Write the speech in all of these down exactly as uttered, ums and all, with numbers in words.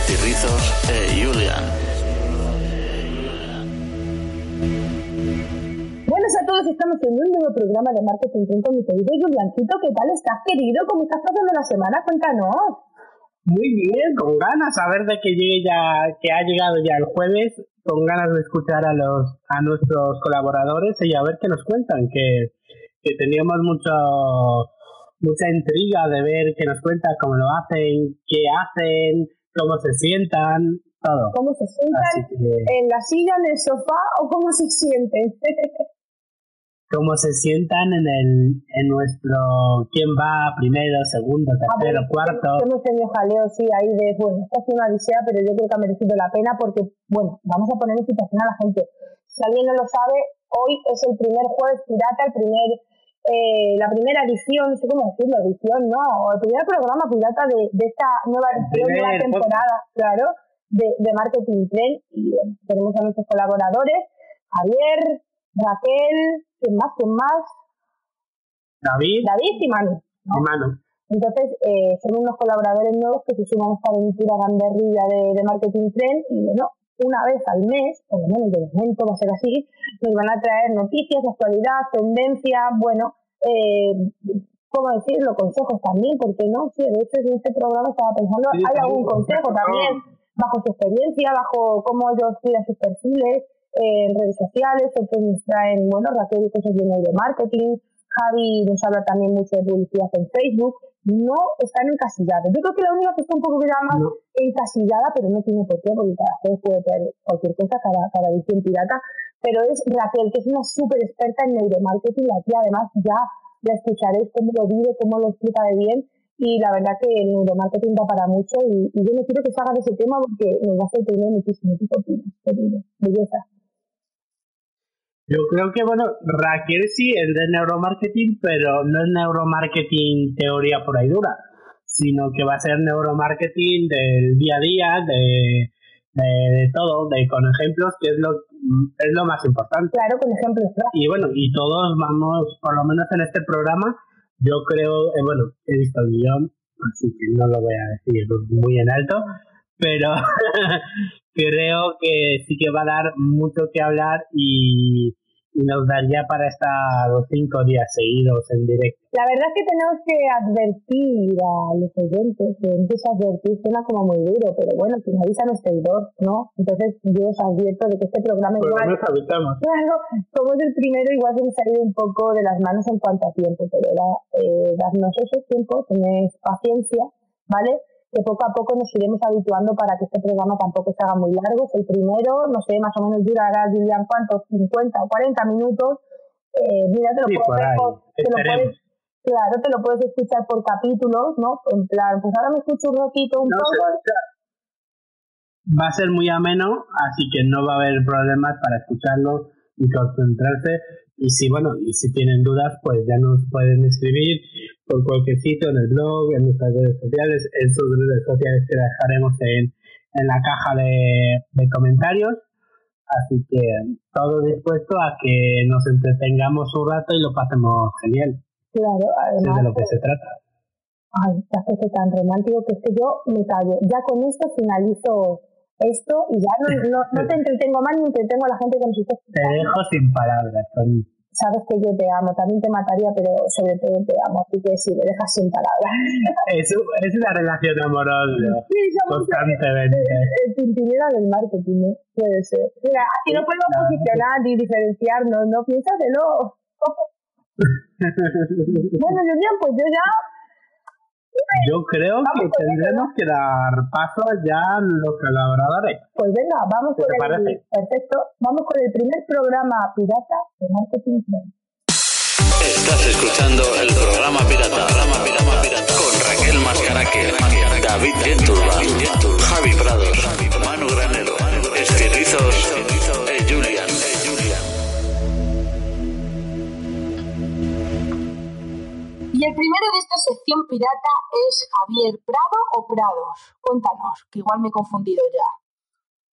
Estirrizos e Julián. Buenas a todos, estamos en un nuevo programa de Marketing Trend con mi querido Juliancito. ¿Qué tal estás, querido? ¿Cómo estás pasando la semana? Cuéntanos. Muy bien, con ganas a ver de que llegue ya, que ha llegado ya el jueves, con ganas de escuchar a los a nuestros colaboradores y a ver qué nos cuentan, que, que teníamos mucho mucha intriga de ver qué nos cuentan, cómo lo hacen, qué hacen, cómo se sientan, todo. ¿Cómo se sientan? Que... ¿En la silla, en el sofá o cómo se sienten? Cómo se sientan en el en nuestro quién va primero, segundo, tercero, ver, cuarto. Hemos tenido jaleo, sí, ahí de, bueno, esta ha sido una odisea, pero yo creo que ha merecido la pena porque, bueno, vamos a poner en situación a la gente. Si alguien no lo sabe, hoy es el primer jueves pirata, el primer, eh, la primera edición, no sé cómo decirlo, edición, ¿no? O el primer programa pirata de, de esta nueva edición, nueva temporada, claro, de, de Marketing Trend. Y bueno, tenemos a nuestros colaboradores, Javier, Raquel, ¿quién más? ¿Quién más? David. David y Manu, ¿no? Y Manu. Entonces, eh, son unos colaboradores nuevos que se suman a esta aventura gamberrilla de, de Marketing Trend y, bueno, una vez al mes, por lo menos de momento va a ser así, nos van a traer noticias, actualidad, tendencia, bueno, eh, ¿cómo decirlo? Consejos también, ¿por qué no? Sí, de hecho, en este programa estaba pensando, sí, hay algún consejo también, bajo su experiencia, bajo cómo ellos cuidan sus perfiles, en redes sociales, otros nos traen, bueno, Raquel cosas de neuromarketing, Javi nos habla también mucho de publicidad en Facebook, no están encasillados. Yo creo que la única que está un poco más no. encasillada, pero no tiene por qué, porque cada vez puede traer cualquier cosa, cada, cada edición pirata, pero es Raquel, que es una súper experta en neuromarketing, aquí además ya la escucharéis cómo lo vive, cómo lo explica de bien, y la verdad que el neuromarketing da para mucho, y, y yo no quiero que se haga de ese tema porque nos va a sorprender muchísimo. ¿Qué opinas? Belleza. Yo creo que, bueno, Raquel sí es de neuromarketing, pero no es neuromarketing teoría pura y dura, sino que va a ser neuromarketing del día a día, de, de, de todo, de con ejemplos, que es lo es lo más importante. Claro, con ejemplos. Claro. Y bueno, y todos vamos, por lo menos en este programa, yo creo, eh, bueno, he visto el guión, así que no lo voy a decir muy en alto, pero creo que sí que va a dar mucho que hablar y, y nos daría para estar los cinco días seguidos en directo. La verdad es que tenemos que advertir a los oyentes, que empieza a advertir, suena como muy duro, pero bueno, quien avisa no es traidor, ¿no? Entonces yo os advierto de que este programa pues igual, nos avisamos. Claro, como es el primero, igual se nos ha ido un poco de las manos en cuanto a tiempo, pero era eh, darnos esos tiempos, tener paciencia, ¿vale? Que poco a poco nos iremos habituando para que este programa tampoco se haga muy largo. Es el primero, no sé, más o menos durará, Julián, ¿cuántos? cincuenta o cuarenta minutos. Eh, mira, te lo, sí, puedes, por te lo puedes, claro, te lo puedes escuchar por capítulos, ¿no? En plan, pues ahora me escucho un ratito, un no poco. Sé, va a ser muy ameno, así que no va a haber problemas para escucharlo y concentrarse. Y si, bueno, y si tienen dudas, pues ya nos pueden escribir por cualquier sitio, en el blog, en nuestras redes sociales, en sus redes sociales que dejaremos en, en la caja de, de comentarios. Así que todo dispuesto a que nos entretengamos un rato y lo pasemos genial. Claro, además. Es de lo que se trata. Ay, te hace tan romántico que es que yo me callo. Ya con esto finalizo esto y ya no, no, no te entretengo más ni entretengo a la gente que nos está escuchando. Te dejo sin palabras, Tony. Sabes que yo te amo, también te mataría, pero sobre todo te amo, así que sí, me dejas sin palabras. Es, es una relación amorosa, sí, constantemente. El tintinera del marketing, ¿no? Puede ser. Mira, aquí no podemos no. posicionar ni diferenciarnos, ¿no? Piénsatelo. Bueno, Julián, pues yo ya... Yo creo vamos que tendremos que dar paso ya a los colaboradores. Pues venga, vamos con el parece? perfecto, vamos con el primer programa pirata de Marketing Trend. Estás escuchando el programa pirata, programa pirata, pirata con Raquel Mascaraque, David Genturba, Javi Prados, Manu Granero, Estirrizos e Julián. Y el primero de esta sección pirata es Javier Prado o Prados. Cuéntanos, que igual me he confundido ya.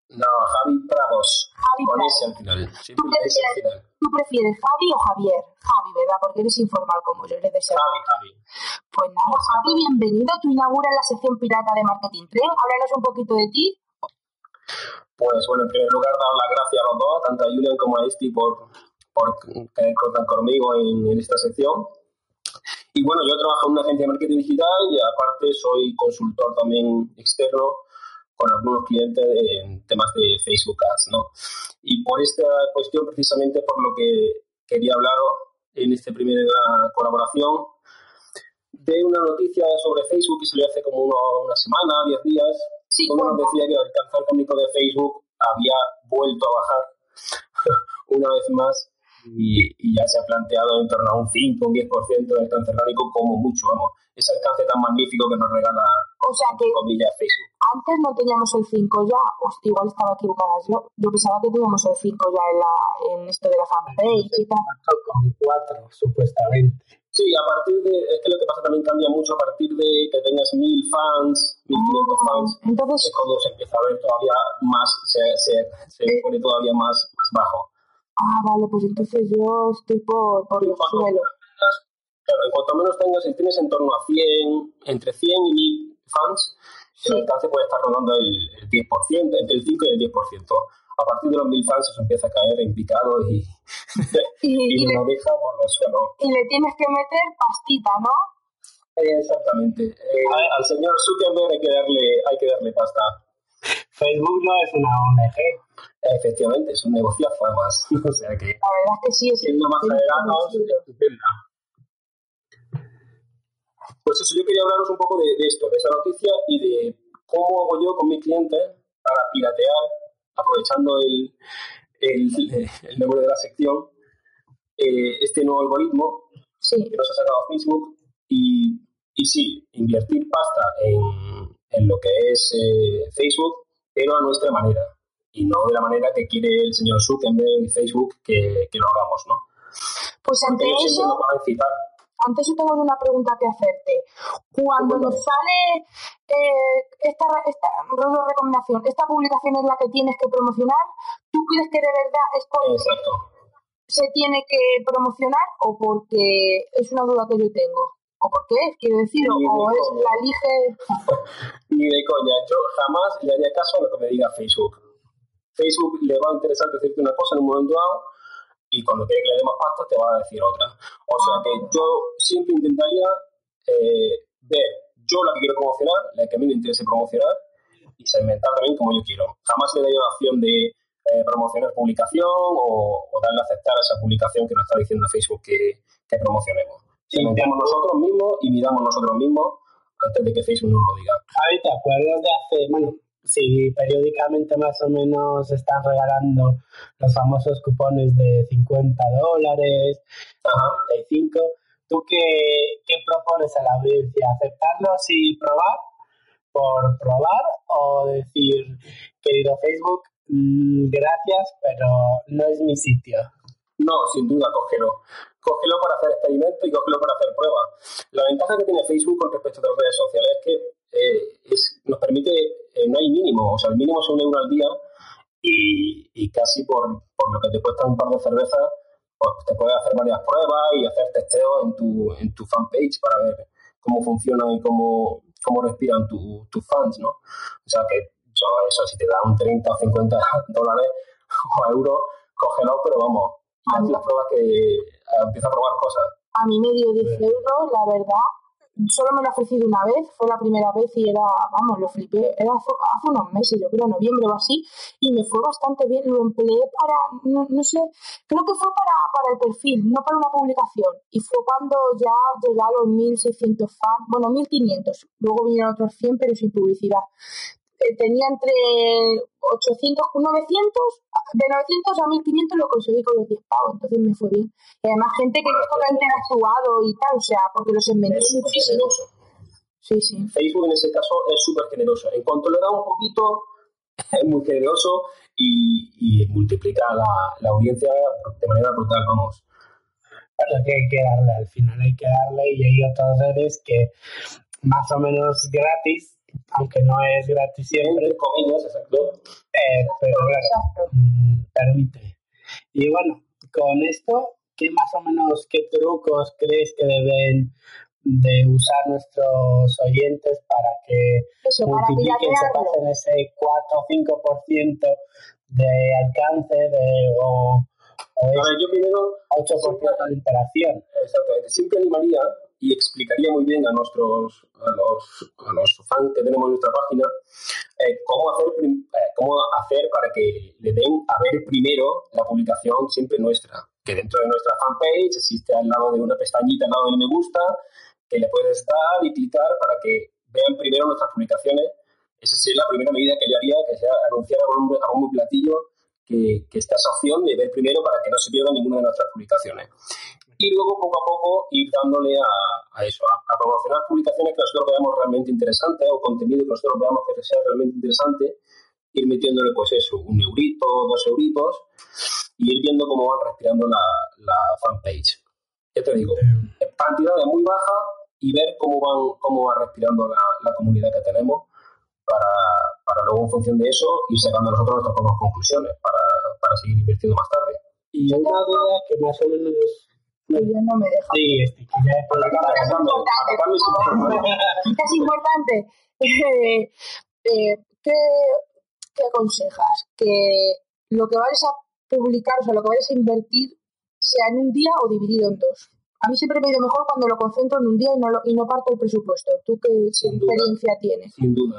No, Javi Prados. Javi con Prados. ese al final. ¿Tú prefieres, ¿Tú prefieres Javi o Javier? Javi, ¿verdad? Porque eres informal como yo, eres de ser. Javi, Javi. Pues nada, Javi, bienvenido. Tú inauguras la sección pirata de Marketing Trend. Háblanos un poquito de ti. Pues bueno, en primer lugar, dar las gracias a los dos, tanto a Julian como a Esti, por, por querer contar conmigo en, en esta sección. Y bueno, yo trabajo en una agencia de marketing digital y aparte soy consultor también externo con algunos clientes en temas de Facebook Ads, ¿no? Y por esta cuestión, precisamente por lo que quería hablaros en esta primera colaboración, de una noticia sobre Facebook que salió hace como uno, una semana, diez días, sí, donde nos decía que el alcance orgánico de Facebook había vuelto a bajar una vez más y, y ya se ha planteado en torno a un cinco, un diez por ciento de alcance orgánico como mucho, vamos. Ese alcance tan magnífico que nos regala, o sea que, comillas, Facebook. Antes no teníamos el cinco ya, pues igual estaba equivocada yo. Yo pensaba que teníamos el cinco ya en, la, en esto de la fanpage y tal. Con cuatro, supuestamente. Sí, a partir de, es que lo que pasa también cambia mucho a partir de que tengas mil fans, mil quinientos ah, fans, entonces, es cuando se empieza a ver todavía más, se, se, se eh, pone todavía más, más bajo. Ah, vale, pues entonces yo estoy por, por los suelos. Claro, en cuanto menos tengas, si tienes en torno a cien, entre cien y mil fans, sí, el alcance puede estar rondando el, el diez por ciento, entre el cinco y el diez por ciento. A partir de los mil fans eso empieza a caer en picado y, y, y, y lo le, deja por los suelos. Y le tienes que meter pastita, ¿no? Exactamente. Eh, al señor Zuckerberg hay que darle, hay que darle pasta. Facebook no es una O N G. Efectivamente, es un negociazo además. O sea que... La verdad es que sí, es... Siendo más adelantados, estupenda. Pues eso, yo quería hablaros un poco de, de esto, de esa noticia y de cómo hago yo con mis clientes para piratear, aprovechando el, el, el nombre de la sección, eh, este nuevo algoritmo sí. que nos ha sacado Facebook y, y sí, invertir pasta en, en lo que es eh, Facebook, pero a nuestra manera y no de la manera que quiere el señor Zuckerberg y Facebook que, que lo hagamos, ¿no? Pues ante Porque ellos eso... siempre nos van a incitar. Antes yo tengo una pregunta que hacerte. Cuando nos sale eh, esta, esta recomendación, esta publicación es la que tienes que promocionar, ¿tú crees que de verdad es porque Exacto. se tiene que promocionar o porque es una duda que yo tengo? ¿O por qué? Quiero decir, o, o es la elige... Ni de coña. Yo jamás le haría caso a lo que me diga Facebook. Facebook le va a interesar decirte una cosa en un momento dado y cuando quiere que le dé más pasta te va a decir otra. O sea que yo siempre intentaría eh, ver yo la que quiero promocionar, la que a mí me interese promocionar y segmentar también como yo quiero. Jamás le daría la opción de eh, promocionar publicación o, o darle a aceptar a esa publicación que nos está diciendo Facebook que, que promocionemos. Segmentamos nosotros mismos y miramos nosotros mismos antes de que Facebook nos lo diga. Javi, ¿te acuerdas de hace, bueno, si periódicamente más o menos están regalando los famosos cupones de cincuenta dólares, treinta y cinco, ¿tú qué, qué propones a la audiencia? ¿Aceptarlos y probar por probar o decir, querido Facebook, mmm, gracias, pero no es mi sitio? No, sin duda, cógelo. Cógelo para hacer experimentos y cógelo para hacer pruebas. La ventaja que tiene Facebook con respecto a las redes sociales es que eh, es, nos permite, eh, no hay mínimo, o sea, el mínimo es un euro al día y, y casi por, por lo que te cuesta un par de cervezas, pues te puedes hacer varias pruebas y hacer testeos en tu, en tu fanpage para ver cómo funcionan y cómo, cómo respiran tus tu fans, ¿no? O sea que yo, eso, si te dan treinta o cincuenta dólares o euros, cógelo, pero vamos, haz las pruebas que uh, empieza a probar cosas. A mí me dio diez euros, la verdad. Solo me lo he ofrecido una vez, fue la primera vez y era, vamos, lo flipé. Era hace unos meses, yo creo, noviembre o así, y me fue bastante bien. Lo empleé para, no, no sé, creo que fue para, para el perfil, no para una publicación. Y fue cuando ya llegué a los mil seiscientos fans, bueno, mil quinientos. Luego vinieron otros cien, pero sin publicidad. Tenía entre ochocientos con novecientos, de novecientos a mil quinientos lo conseguí con los diez pavos, entonces me fue bien. Y además gente que esto ha interactuado y tal, o sea, porque los segmentos es súper generoso. Sí, sí. Facebook en ese caso es súper generoso. En cuanto le da un poquito, es muy generoso y, y multiplica la, la audiencia de manera brutal, vamos. Claro que hay que darle, al final hay que darle y hay otras redes que más o menos gratis aunque no es gratis siempre. Entre comillas, exacto. Eh, pero claro, mm, permite. Y bueno, con esto, ¿qué más o menos, qué trucos crees que deben de usar nuestros oyentes para que Eso, para multipliquen, se piratearlo? pasen ese cuatro o cinco por ciento de alcance de, o, o A ver, yo primero, ocho por ciento de interacción? exactamente, siempre animaría y explicaría muy bien a nuestros a los, a los fans que tenemos en nuestra página eh, cómo hacer prim- eh, cómo hacer para que le den a ver primero la publicación siempre nuestra, que dentro de nuestra fanpage existe al lado de una pestañita al lado del me gusta que le puedes dar y clicar para que vean primero nuestras publicaciones. Esa sería la primera medida que yo haría, que sea anunciar a un, a un platillo que, que está esa opción de ver primero para que no se pierda ninguna de nuestras publicaciones. Y luego, poco a poco, ir dándole a, a eso, a, a promocionar publicaciones que nosotros veamos realmente interesantes o contenido que nosotros veamos que sea realmente interesante, ir metiéndole, pues eso, un eurito, dos euritos, y ir viendo cómo van respirando la, la fanpage. Ya te digo, cantidades muy bajas y ver cómo van cómo va respirando la, la comunidad que tenemos para, para luego, en función de eso, ir sacando nosotros nuestras propias conclusiones para, para seguir invirtiendo más tarde. Y una duda que más o menos... Que yo no me dejo. Sí, este, que ya he preguntado. Atacando, atacando sin problema. Es importante. Eh, eh, ¿qué, ¿Qué aconsejas? Que lo que vayas a publicar, o sea, lo que vayas a invertir, sea en un día o dividido en dos. A mí siempre me ha ido mejor cuando lo concentro en un día y no, lo, y no parto el presupuesto. ¿Tú qué Sin experiencia duda, tienes? Sin duda.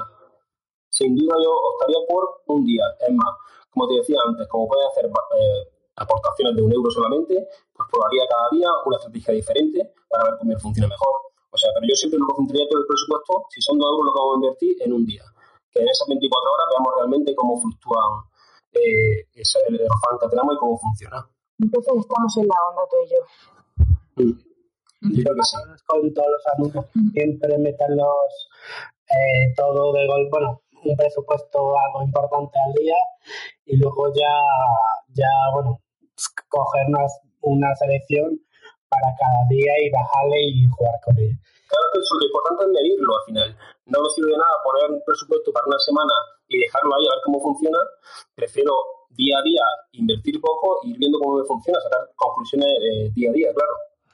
Sin duda yo optaría por un día. Es más, como te decía antes, como puedes hacer eh, aportaciones de un euro solamente, pues probaría cada día una estrategia diferente para ver cómo me funciona mejor. O sea, pero yo siempre lo concentraría todo el presupuesto, si son dos euros lo que vamos a invertir, en un día. Que en esas veinticuatro horas veamos realmente cómo fluctúan eh, ese, el fan que tenemos y cómo funciona. Entonces estamos en la onda tú y yo. Mm. Yo creo que sí. Con todos los anuncios siempre metan los eh, todo de gol, bueno, un presupuesto algo importante al día y luego ya ya bueno coger una, una selección para cada día y bajarle y jugar con él. Claro que eso, lo importante es medirlo al final. No nos sirve de nada poner un presupuesto para una semana y dejarlo ahí a ver cómo funciona. Prefiero día a día invertir poco e ir viendo cómo me funciona, sacar conclusiones eh, día a día, claro.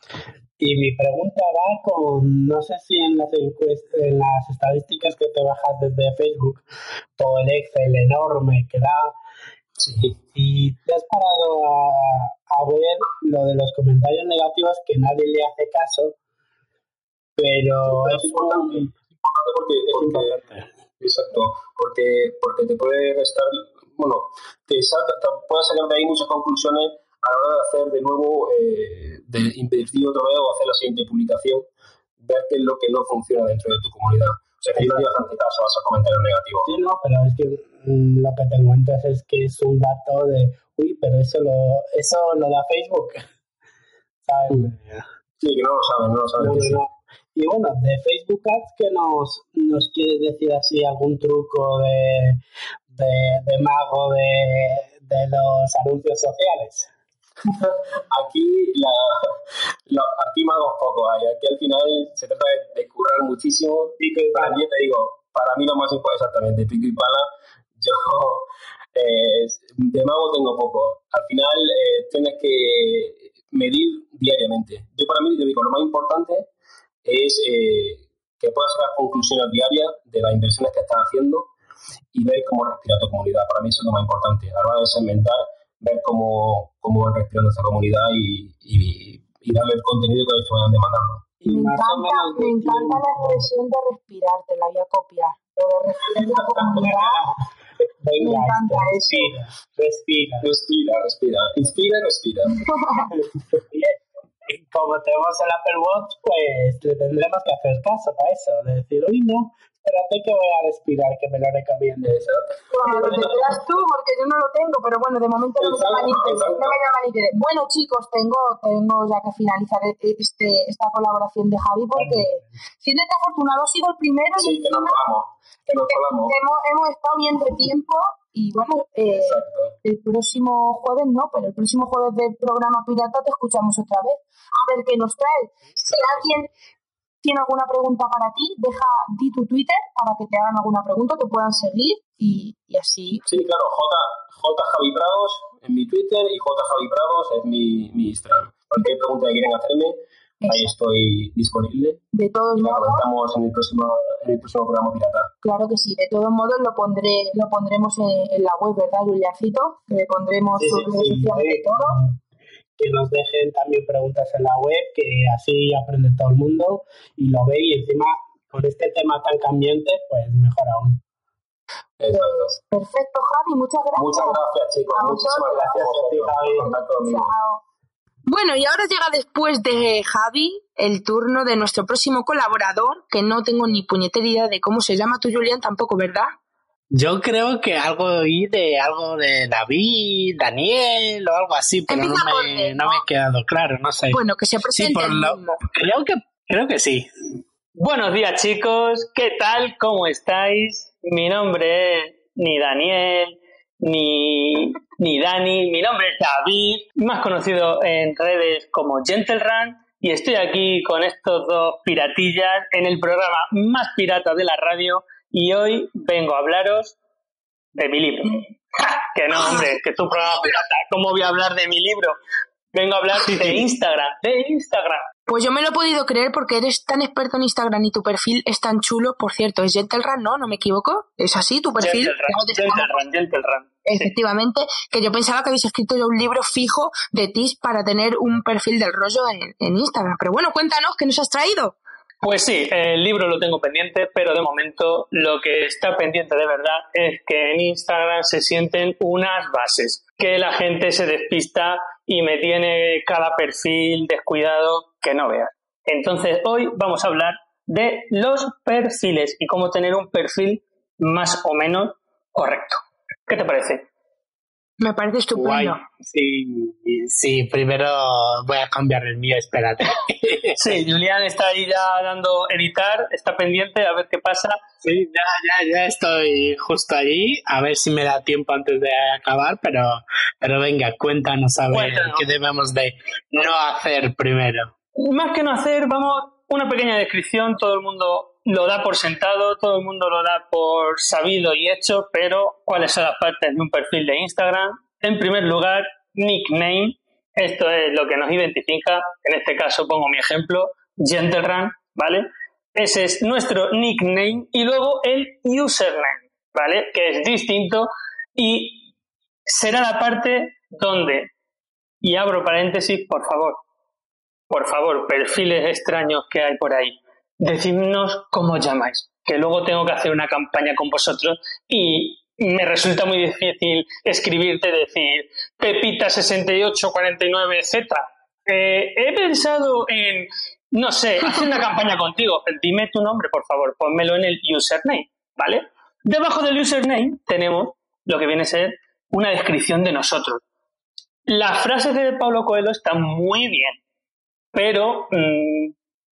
Y mi pregunta va con, no sé si en las encuestas, en las estadísticas que te bajas desde Facebook, todo el Excel enorme que da, sí. Y te has parado a, a ver lo de los comentarios negativos que nadie le hace caso, pero sí, es, es importante, un, importante porque, es porque importante. Exacto, porque, porque te puede restar, bueno, te, saca, te puedes sacar de ahí muchas conclusiones a la hora de hacer de nuevo, eh, de invertir otra vez o hacer la siguiente publicación, ver qué es lo que no funciona dentro de tu comunidad. O sea, que no haría bastante caso a esos comentarios negativos. Sí, no, pero es que mm, lo que te encuentras es que es un dato de, uy, pero eso lo, eso lo da Facebook. ¿Sabes? Sí, que no lo saben, no lo saben. No, que sí. no. Y bueno, de Facebook Ads, ¿qué nos, nos quieres decir así? ¿Algún truco de, de, de mago de, de los anuncios sociales? Aquí la, la aquí magos poco hay, aquí al final se trata de, de currar muchísimo. Pico y para mí, te digo, para mí lo más importante exactamente, pico y pala, yo eh, de mago tengo poco. Al final eh, tienes que medir diariamente. Yo para mí, te digo, lo más importante es eh, que puedas sacar conclusiones diarias de las inversiones que estás haciendo y ver cómo respira tu comunidad. Para mí eso es lo más importante. A la hora de segmentar, ver cómo, cómo van respirando esta comunidad y, y, y darle el contenido que ellos te vayan demandando. Me encanta, me encanta la expresión de respirar, te la voy a copiar. Lo de respirar la comunidad. Venga, me encanta este, eso. Respira, respira. Respira, respira. Inspira y respira. Como tenemos el Apple Watch, pues le tendremos que hacer caso para eso. De decir, uy, no, espérate que voy a respirar, que me lo recomiende. Bueno, lo tendrás tú, porque yo no lo tengo, pero bueno, de momento no me llama ni interés. No me llama ni interés. Bueno, chicos, tengo, tengo ya que finalizar este, esta colaboración de Javi, porque siéntete afortunado, he sido el primero. Sí, que nos colamos. Que nos colamos. Hemos, hemos estado bien de tiempo. Y bueno, eh, el próximo jueves no, pero el próximo jueves del programa Pirata te escuchamos otra vez. A ver qué nos trae. Si alguien tiene alguna pregunta para ti, deja di tu Twitter para que te hagan alguna pregunta, te puedan seguir y, y así. Sí, claro, J, J Javi Prados en mi Twitter y J Javi Prados es mi, mi Instagram. Cualquier pregunta que quieran hacerme, eso. Ahí estoy disponible. De todos la modos. comentamos en el próximo, en el próximo programa pirata. Claro que sí, de todos modos lo pondré, lo pondremos en, en la web, ¿verdad, Juliancito? Que pondremos sí, sus sí, redes sí, sociales sí. y todo. Que nos dejen también preguntas en la web, que así aprende todo el mundo y lo ve, y encima con este tema tan cambiante, pues mejor aún. Exacto. Perfecto, Javi, muchas gracias. Muchas gracias, chicos. A Muchísimas gracias a ti, Javi. Chao. Bueno, y ahora llega después de Javi el turno de nuestro próximo colaborador, que no tengo ni puñetera idea de cómo se llama. Tú, Julián, tampoco, ¿verdad? Yo creo que algo oí de algo de David, Daniel o algo así, pero no me, no me he quedado claro, no sé. Bueno, que se presente sí, por el lo, mismo. Creo que, creo que sí. Buenos días, chicos. ¿Qué tal? ¿Cómo estáis? Mi nombre es ni Daniel, ni, ni Dani. Mi nombre es David, más conocido en redes como Gentle Run, y estoy aquí con estos dos piratillas en el programa más pirata de la radio, y hoy vengo a hablaros de mi libro. ¡Ja! Que no, hombre, que es un programa pirata. ¿Cómo voy a hablar de mi libro? Vengo a hablar de Instagram, de Instagram. Pues yo me lo he podido creer porque eres tan experto en Instagram y tu perfil es tan chulo. Por cierto, es Gentle Run, ¿no? ¿No me equivoco? ¿Es así tu perfil? Gentle Run, Gentle Run, Gentle Run. Efectivamente, que yo pensaba que habéis escrito ya un libro fijo de tips para tener un perfil del rollo en, en Instagram. Pero bueno, cuéntanos, ¿qué nos has traído? Pues sí, el libro lo tengo pendiente, pero de momento lo que está pendiente de verdad es que en Instagram se sienten unas bases, que la gente se despista y me tiene cada perfil descuidado que no veas. Entonces hoy vamos a hablar de los perfiles y cómo tener un perfil más o menos correcto. ¿Qué te parece? Me parece estupendo. Guay. Sí, sí, primero voy a cambiar el mío, espérate. Sí, Julián está ahí ya dando editar, está pendiente a ver qué pasa. Sí, ya, ya, ya estoy justo allí, a ver si me da tiempo antes de acabar, pero, pero venga, cuéntanos a ver Cuéntanos. qué debemos de no hacer primero. Más que no hacer, vamos, una pequeña descripción, todo el mundo lo da por sentado, todo el mundo lo da por sabido y hecho, pero ¿cuáles son las partes de un perfil de Instagram? En primer lugar, nickname, esto es lo que nos identifica, en este caso pongo mi ejemplo, Gentle Run, ¿vale? Ese es nuestro nickname, y luego el username, ¿vale? Que es distinto y será la parte donde, y abro paréntesis, por favor, por favor, perfiles extraños que hay por ahí, decidnos cómo os llamáis, que luego tengo que hacer una campaña con vosotros y me resulta muy difícil escribirte, decir Pepita sesenta y ocho cuarenta y nueve, etcétera. Eh, he pensado en, no sé, hacer una campaña contigo. Dime tu nombre, por favor, pónmelo en el username, ¿vale? Debajo del username tenemos lo que viene a ser una descripción de nosotros. Las frases de Paulo Coelho están muy bien, pero mmm,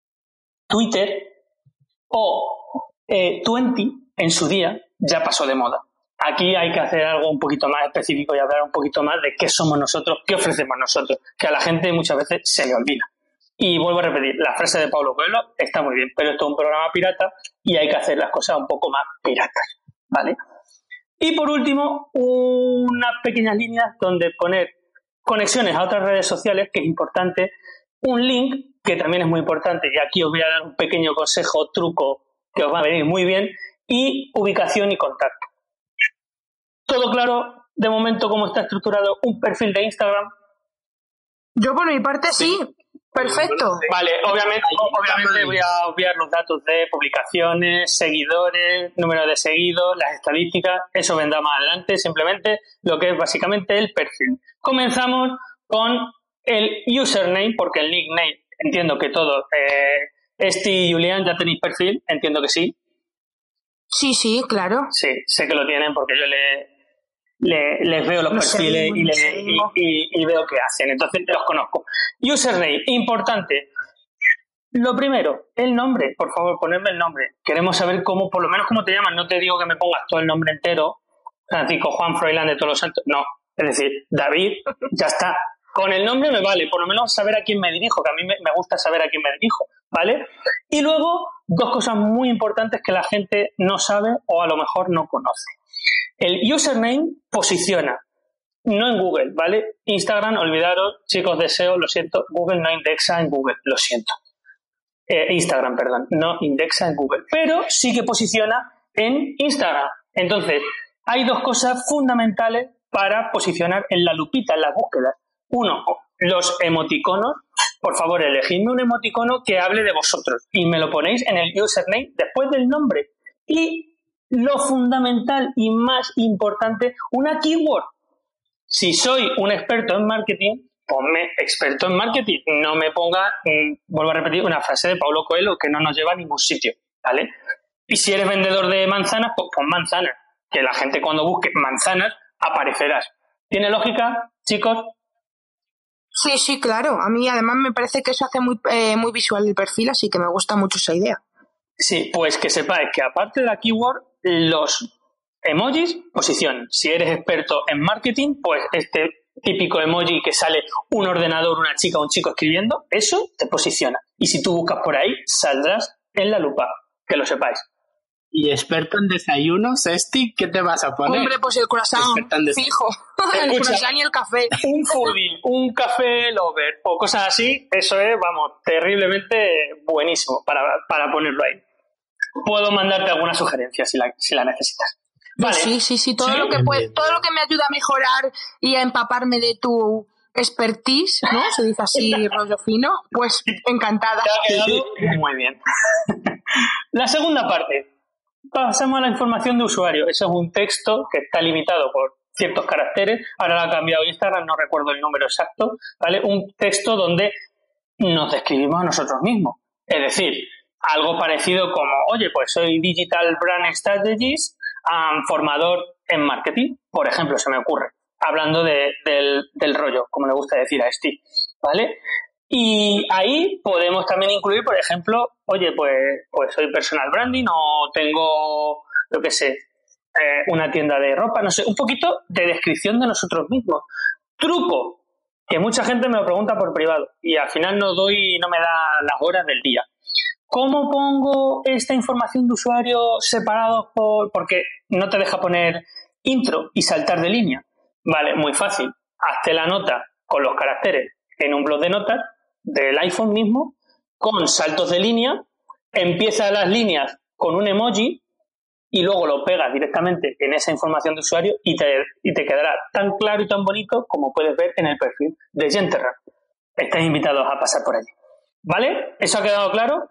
Twitter o eh, veinte en su día ya pasó de moda. Aquí hay que hacer algo un poquito más específico y hablar un poquito más de qué somos nosotros, qué ofrecemos nosotros, que a la gente muchas veces se le olvida. Y vuelvo a repetir, la frase de Paulo Coelho está muy bien, pero esto es un programa pirata y hay que hacer las cosas un poco más piratas, ¿vale? Y por último, unas pequeñas líneas donde poner conexiones a otras redes sociales, que es importante, un link, que también es muy importante, y aquí os voy a dar un pequeño consejo, truco, que os va a venir muy bien, y ubicación y contacto. ¿Todo claro de momento cómo está estructurado un perfil de Instagram? Yo por mi parte sí, perfecto. Vale, obviamente, obviamente voy a obviar los datos de publicaciones, seguidores, número de seguidos, las estadísticas, eso vendrá más adelante, simplemente lo que es básicamente el perfil. Comenzamos con el username, porque el nickname, entiendo que todos, eh, Esti y Julián, ya tenéis perfil, entiendo que sí. Sí, sí, claro. Sí, sé que lo tienen porque yo le, le, les veo los Lo perfiles seguimos, y, lo le, seguimos. y, y, y veo qué hacen, entonces los conozco. Username, importante. Lo primero, el nombre, por favor, ponedme el nombre. Queremos saber cómo, por lo menos cómo te llamas. No te digo que me pongas todo el nombre entero, Francisco Juan Froilán de Todos los Santos, no. Es decir, David, ya está. Con el nombre me vale, por lo menos saber a quién me dirijo, que a mí me, me gusta saber a quién me dirijo, ¿vale? Y luego, dos cosas muy importantes que la gente no sabe o a lo mejor no conoce. El username posiciona, no en Google, ¿vale? Instagram, olvidaros, chicos de S E O, lo siento, Google no indexa en Google, lo siento. Eh, Instagram, perdón, no indexa en Google, pero sí que posiciona en Instagram. Entonces, hay dos cosas fundamentales para posicionar en la lupita, en las búsquedas. Uno, los emoticonos. Por favor, elegidme un emoticono que hable de vosotros y me lo ponéis en el username después del nombre. Y lo fundamental y más importante, una keyword. Si soy un experto en marketing, ponme experto en marketing. No me ponga, eh, vuelvo a repetir, una frase de Paulo Coelho que no nos lleva a ningún sitio, ¿vale? Y si eres vendedor de manzanas, pues pon manzanas. Que la gente cuando busque manzanas aparecerás. ¿Tiene lógica, chicos? Sí, sí, claro. A mí además me parece que eso hace muy, eh, muy visual el perfil, así que me gusta mucho esa idea. Sí, pues que sepáis que aparte de la keyword, los emojis posicionan. Si eres experto en marketing, pues este típico emoji que sale un ordenador, una chica o un chico escribiendo, eso te posiciona. Y si tú buscas por ahí, saldrás en la lupa. Que lo sepáis. ¿Y experto en desayunos, Esti? ¿Qué te vas a poner? Hombre, pues el croissant, fijo. El croissant y el café. Un foodie, un café lover o cosas así, eso es, vamos, terriblemente buenísimo para, para ponerlo ahí. Puedo mandarte alguna sugerencia si la, si la necesitas. Vale. Sí, sí, sí, todo ¿Sí? lo que puede, todo lo que me ayuda a mejorar y a empaparme de tu expertise, ¿no? Se dice así, rollo fino, pues encantada. Te ha quedado muy bien. La segunda parte. Pasamos a la información de usuario. Eso es un texto que está limitado por ciertos caracteres. Ahora lo ha cambiado Instagram, no recuerdo el número exacto, ¿vale? Un texto donde nos describimos a nosotros mismos. Es decir, algo parecido como, oye, pues soy Digital Brand Strategist, um, formador en marketing, por ejemplo, se me ocurre, hablando de, del, del rollo, como le gusta decir a Steve, ¿vale? Y ahí podemos también incluir, por ejemplo, oye, pues, pues soy personal branding o tengo, lo que sé, eh, una tienda de ropa, no sé, un poquito de descripción de nosotros mismos. Truco, que mucha gente me lo pregunta por privado y al final no doy, no me da las horas del día. ¿Cómo pongo esta información de usuario separados por, porque no te deja poner intro y saltar de línea? Vale, muy fácil. Hazte la nota con los caracteres en un bloc de notas del iPhone mismo, con saltos de línea, empieza las líneas con un emoji y luego lo pegas directamente en esa información de usuario y te, y te quedará tan claro y tan bonito como puedes ver en el perfil de Genterra. Estáis invitados a pasar por allí. ¿Vale? ¿Eso ha quedado claro?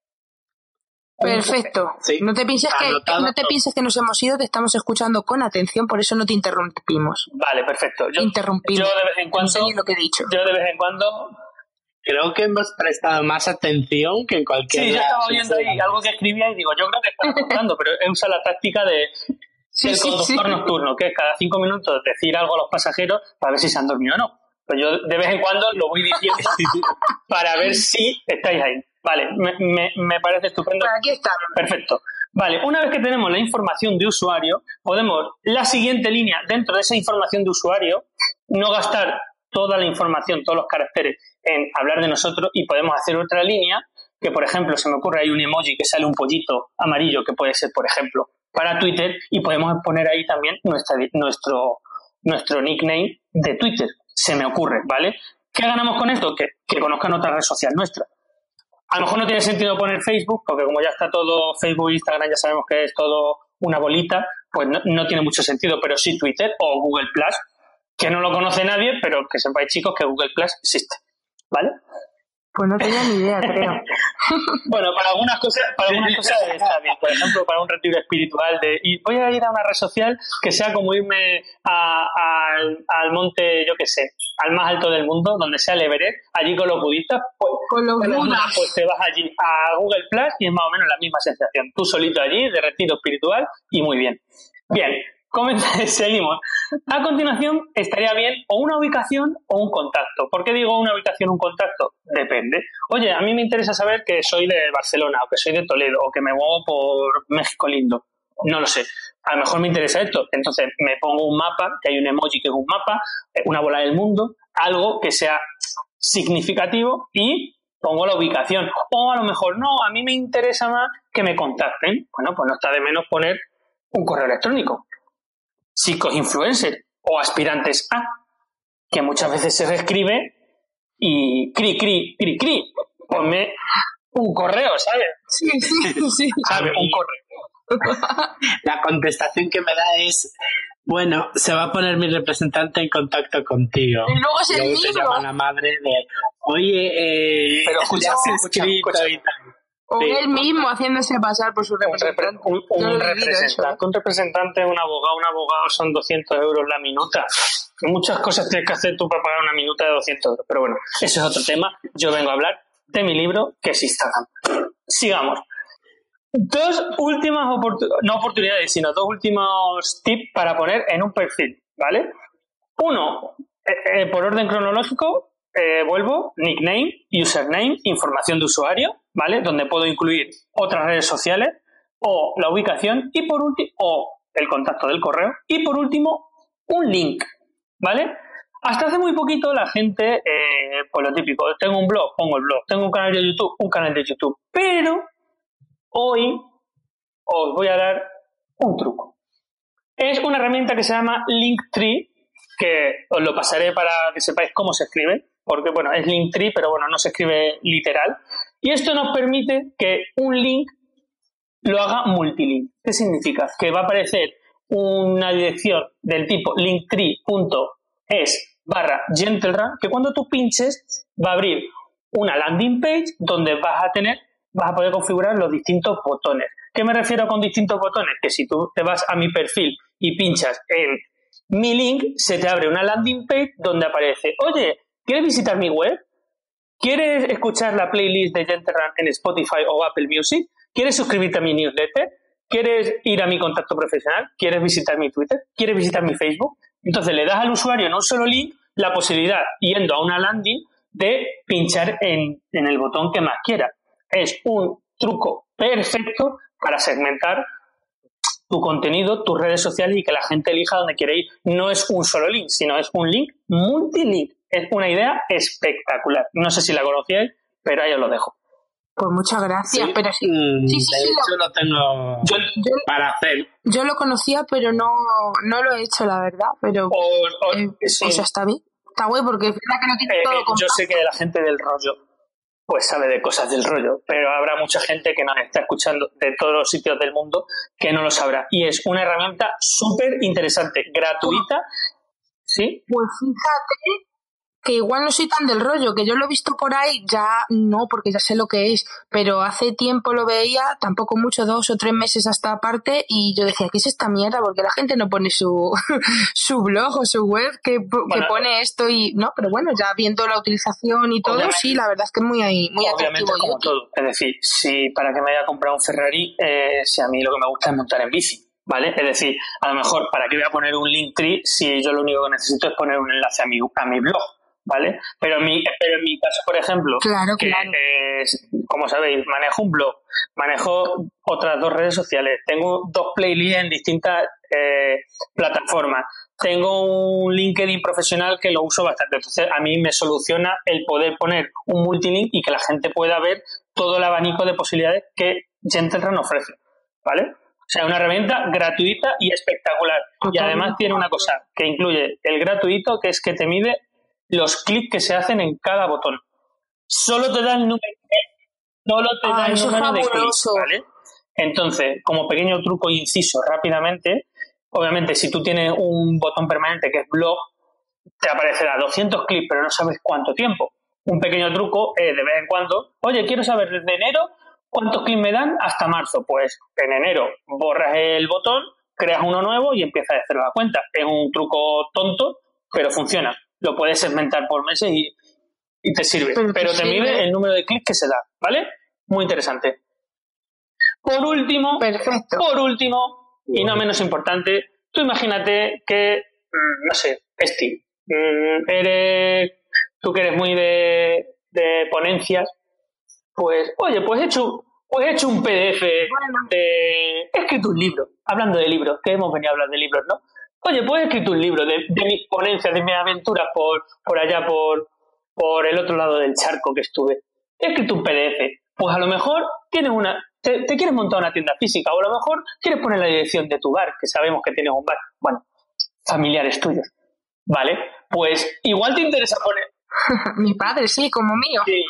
Perfecto. Sí. No te pienses que, que no te pienses que nos hemos ido, te estamos escuchando con atención, por eso no te interrumpimos. Vale, perfecto. Yo, Interrumpimos. Yo de vez en cuando, no sé lo que he dicho. Yo de vez en cuando creo que hemos prestado más atención que en cualquier... Sí, yo estaba oyendo ahí algo que escribía y digo, yo creo que estaba escuchando, pero he usado la táctica de sí, del sí, conductor sí. nocturno, que es cada cinco minutos decir algo a los pasajeros para ver si se han dormido o no. Pues yo de vez en cuando lo voy diciendo para ver si estáis ahí. Vale, me, me, me parece estupendo. Pues aquí estamos. Perfecto. Vale, una vez que tenemos la información de usuario, podemos, la siguiente línea, dentro de esa información de usuario, no gastar toda la información, todos los caracteres en hablar de nosotros y podemos hacer otra línea que, por ejemplo, se me ocurre, hay un emoji que sale un pollito amarillo que puede ser, por ejemplo, para Twitter y podemos poner ahí también nuestra, nuestro, nuestro nickname de Twitter. Se me ocurre, ¿vale? ¿Qué ganamos con esto? Que, que conozcan otra red social nuestra. A lo mejor no tiene sentido poner Facebook, porque como ya está todo Facebook e Instagram, ya sabemos que es todo una bolita, pues no, no tiene mucho sentido, pero sí Twitter o Google Plus, que no lo conoce nadie, pero que sepáis, chicos, que Google Plus existe, ¿vale? Pues no tenía ni idea, creo. Bueno, para algunas cosas, para algunas cosas está bien. Por ejemplo, para un retiro espiritual de y voy a ir a una red social que sea como irme a, a, al monte, yo qué sé, al más alto del mundo, donde sea el Everest, allí con los budistas, pues, con los pues, budas. pues te vas allí a Google Plus y es más o menos la misma sensación. Tú solito allí, de retiro espiritual, y muy bien. Bien. Seguimos. A continuación, estaría bien o una ubicación o un contacto. ¿Por qué digo una ubicación o un contacto? Depende. Oye, a mí me interesa saber que soy de Barcelona o que soy de Toledo o que me muevo por México lindo. No lo sé. A lo mejor me interesa esto. Entonces me pongo un mapa, que hay un emoji que es un mapa, una bola del mundo, algo que sea significativo y pongo la ubicación. O a lo mejor no, a mí me interesa más que me contacten. Bueno, pues no está de menos poner un correo electrónico. Psicoinfluencer o aspirantes a, que muchas veces se escribe y cri, cri, cri, cri. Ponme un correo, ¿sabes? Sí, sí, sí. ¿Sabes? Un correo. La contestación que me da es: bueno, se va a poner mi representante en contacto contigo. Y luego es el luego te libro. llama la madre de: oye, eh, Pero escucha, ya has escucha, escrito escucha. y tal. O Sí. él mismo haciéndose pasar por su Un, repre- representante. un, un Yo lo he vivido eso. representante, un representante, un abogado, un abogado son doscientos euros la minuta. Muchas cosas tienes que hacer tú para pagar una minuta de doscientos euros. Pero bueno, ese es otro tema. Yo vengo a hablar de mi libro, que es Instagram. Sigamos. Dos últimas oportunidades, no oportunidades, sino dos últimos tips para poner en un perfil, ¿vale? Uno, eh, eh, por orden cronológico, eh, vuelvo, nickname, username, información de usuario, ¿vale? Donde puedo incluir otras redes sociales o la ubicación y por último, o el contacto del correo y por último, un link, ¿vale? Hasta hace muy poquito la gente, eh, pues lo típico, tengo un blog, pongo el blog, tengo un canal de YouTube, un canal de YouTube, pero hoy os voy a dar un truco. Es una herramienta que se llama Linktree, que os lo pasaré para que sepáis cómo se escribe, porque bueno, es Linktree, pero bueno, no se escribe literal. Y esto nos permite que un link lo haga multilink. ¿Qué significa? Que va a aparecer una dirección del tipo linktree.es barra gentlerun, que cuando tú pinches va a abrir una landing page donde vas a tener, vas a poder configurar los distintos botones. ¿Qué me refiero con distintos botones? Que si tú te vas a mi perfil y pinchas en mi link, se te abre una landing page donde aparece: oye, ¿quieres visitar mi web? ¿Quieres escuchar la playlist de Gentlerun en Spotify o Apple Music? ¿Quieres suscribirte a mi newsletter? ¿Quieres ir a mi contacto profesional? ¿Quieres visitar mi Twitter? ¿Quieres visitar mi Facebook? Entonces le das al usuario en un solo link la posibilidad, yendo a una landing, de pinchar en, en el botón que más quiera. Es un truco perfecto para segmentar tu contenido, tus redes sociales y que la gente elija dónde quiere ir. No es un solo link, sino es un link multilink. Es una idea espectacular. No sé si la conocíais, pero ahí os lo dejo. Pues muchas gracias, Sí. pero sí. Mm, Sí, sí, de sí, hecho, lo tengo Yo, para hacer. Yo lo conocía, pero no, no lo he hecho, la verdad. Pero, os- os- eh, sí. o sea, está bien. Está guay porque es verdad que no tiene Eh, todo yo compacto. sé que la gente del rollo pues sabe de cosas del rollo, pero habrá mucha gente que nos está escuchando de todos los sitios del mundo que no lo sabrá. Y es una herramienta súper interesante, gratuita. ¿Sí? Pues fíjate que igual no soy tan del rollo, que yo lo he visto por ahí, ya no, porque ya sé lo que es, pero hace tiempo lo veía, tampoco mucho, dos o tres meses hasta aparte, y yo decía, ¿qué es esta mierda? Porque la gente no pone su, su blog o su web que, que Bueno, pone esto y no, pero bueno, ya viendo la utilización y todo, obviamente- sí, la verdad es que es muy, muy Obviamente, atractivo. y como útil. todo. Es decir, si para que me vaya a comprar un Ferrari, eh, si a mí lo que me gusta es montar en bici, ¿vale? Es decir, a lo mejor, ¿para qué voy a poner un Linktree si yo lo único que necesito es poner un enlace a mi, a mi blog? ¿Vale? Pero en mi, pero en mi caso, por ejemplo, Claro, que claro. es, como sabéis, manejo un blog, manejo otras dos redes sociales, tengo dos playlists en distintas eh, plataformas, tengo un LinkedIn profesional que lo uso bastante, entonces a mí me soluciona el poder poner un multilink y que la gente pueda ver todo el abanico de posibilidades que Gentlerun ofrece, ¿vale? O sea, una herramienta gratuita y espectacular. Y además tiene una cosa que incluye el gratuito, que es que te mide los clics que se hacen en cada botón. Solo te da el número, solo te Ah, da el eso es número de clics, fabuloso. ¿vale? Entonces, como pequeño truco e inciso rápidamente, obviamente si tú tienes un botón permanente que es blog, te aparecerá doscientos clics, pero no sabes cuánto tiempo. Un pequeño truco es de vez en cuando, oye, quiero saber desde enero cuántos clics me dan hasta marzo. Pues en enero borras el botón, creas uno nuevo y empiezas a hacer la cuenta. Es un truco tonto, pero funciona. Lo puedes segmentar por meses y, y te sirve. Pero Pero te te sirve. mide el número de clics que se da, ¿vale? Muy interesante. Por último, Perfecto. por último, y no menos importante, tú imagínate que, mm, no sé, Steve, mm, eres, tú que eres muy de, de ponencias, pues, oye, pues he hecho, pues he hecho un P D F Bueno. de, he escrito un libro, hablando de libros, que hemos venido a hablar de libros, ¿no? Oye, pues he escrito un libro de, de mis ponencias, de mis aventuras por, por allá, por, por el otro lado del charco que estuve. He escrito un P D F. Pues a lo mejor tienes una, te, te quieres montar una tienda física, o a lo mejor quieres poner la dirección de tu bar, que sabemos que tienes un bar. Bueno, familiares tuyos. ¿Vale? Pues igual te interesa poner... Mi padre, sí, como mío. Sí.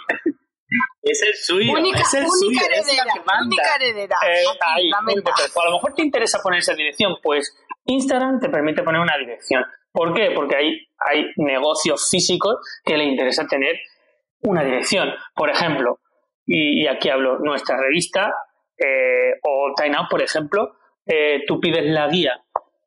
Es el suyo. Única, es el única suyo, heredera. es la que manda. Única heredera. Eh, Aquí, ahí, lamenta. pues a lo mejor te interesa poner esa dirección, pues Instagram te permite poner una dirección. ¿Por qué? Porque hay, hay negocios físicos que les interesa tener una dirección. Por ejemplo, y, y aquí hablo, nuestra revista eh, o Time Out, por ejemplo, eh, tú pides la guía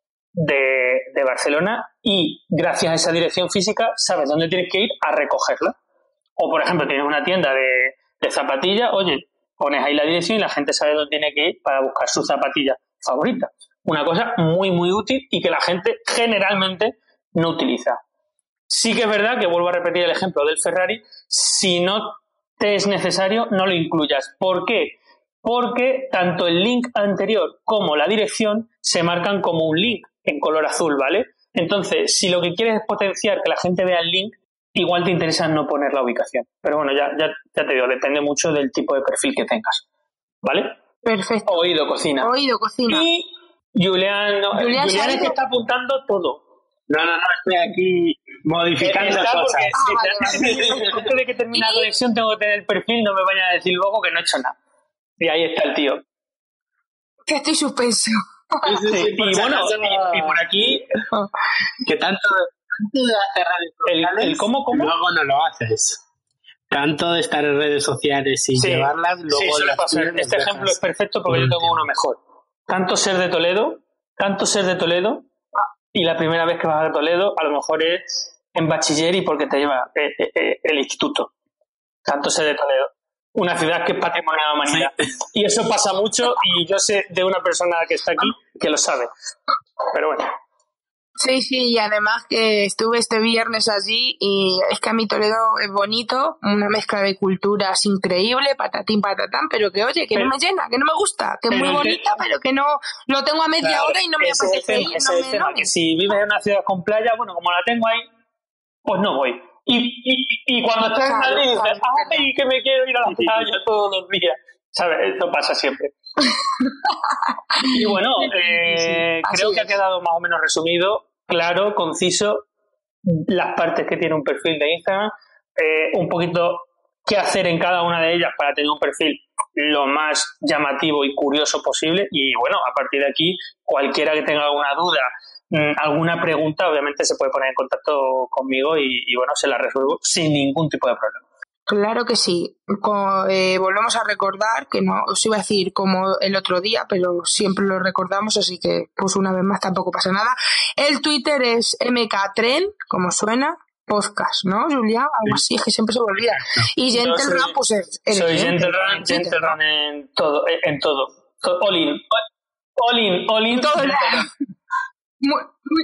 de, de Barcelona y gracias a esa dirección física sabes dónde tienes que ir a recogerla. O, por ejemplo, tienes una tienda de, de zapatillas, oye, pones ahí la dirección y la gente sabe dónde tiene que ir para buscar su zapatilla favorita. Una cosa muy, muy útil y que la gente generalmente no utiliza. Sí que es verdad que vuelvo a repetir el ejemplo del Ferrari, si no te es necesario, no lo incluyas. ¿Por qué? Porque tanto el link anterior como la dirección se marcan como un link en color azul, ¿vale? Entonces, si lo que quieres es potenciar que la gente vea el link, igual te interesa no poner la ubicación. Pero bueno, ya, ya, ya te digo, depende mucho del tipo de perfil que tengas, ¿vale? Perfecto. Oído cocina. Oído cocina. Y Julián, no, Julián, Julián es ¿sabes? que está apuntando todo. No, no, no, estoy aquí modificando Está cosas. porque, Ah, vale, vale. antes de que termine la conexión tengo que tener el perfil, no me vayan a decir luego que no he hecho nada. Y ahí está el tío. Que estoy suspenso. Sí, sí, sí, Sí, por y si bueno, acaso, y, y por aquí, que tanto, tanto de hacer redes el, sociales, el cómo, cómo. luego no lo haces. Tanto de estar en redes sociales y Sí, llevarlas, luego sí, suele las pasar. tienes, Este las ejemplo dejas es perfecto porque por yo tengo último. uno mejor. Tanto ser de Toledo, tanto ser de Toledo, y la primera vez que vas a Toledo a lo mejor es en bachiller y porque te lleva eh, eh, eh, el instituto. Tanto ser de Toledo. Una ciudad que es patrimonio de la humanidad. Y eso pasa mucho y yo sé de una persona que está aquí que lo sabe. Pero bueno. Sí, sí, y además que estuve este viernes allí y es que a mi Toledo es bonito, una mezcla de culturas increíble, patatín, patatán, pero que oye, que Pero- no me llena, que no me gusta, que es pero muy el que- bonita, pero que no lo tengo a media Claro, hora y no me ese es el apetece tema, ir, ese no es el me, tema, no me- que si vives en una ciudad con playa, bueno, como la tengo ahí, pues no voy. Y, y, y cuando estás en Claro, Madrid dices, claro, ¡ay, que me quiero ir a la playa todos los días! ¿Sabes? Esto pasa siempre. Y bueno, eh, Así creo que ha es. quedado más o menos resumido, claro, conciso, las partes que tiene un perfil de Instagram, eh, un poquito qué hacer en cada una de ellas para tener un perfil lo más llamativo y curioso posible. Y bueno, a partir de aquí, cualquiera que tenga alguna duda, mmm, alguna pregunta, obviamente se puede poner en contacto conmigo y, y bueno, se la resuelvo sin ningún tipo de problema. Claro que sí. Co- eh, volvemos a recordar, que no os iba a decir como el otro día, pero siempre lo recordamos, así que pues una vez más tampoco pasa nada. El Twitter es M K Tren, como suena, podcast, ¿no, Julia? Algo así, es que siempre se me olvida. Y Yo Gentle soy- Run, pues es... eres Soy Gentle Gentle Run Run, en Twitter, Gentle ¿no? Run en todo, eh, en todo. To- All in. All in, all in. En todo, Gentle ¿verdad? Run. Muy, muy...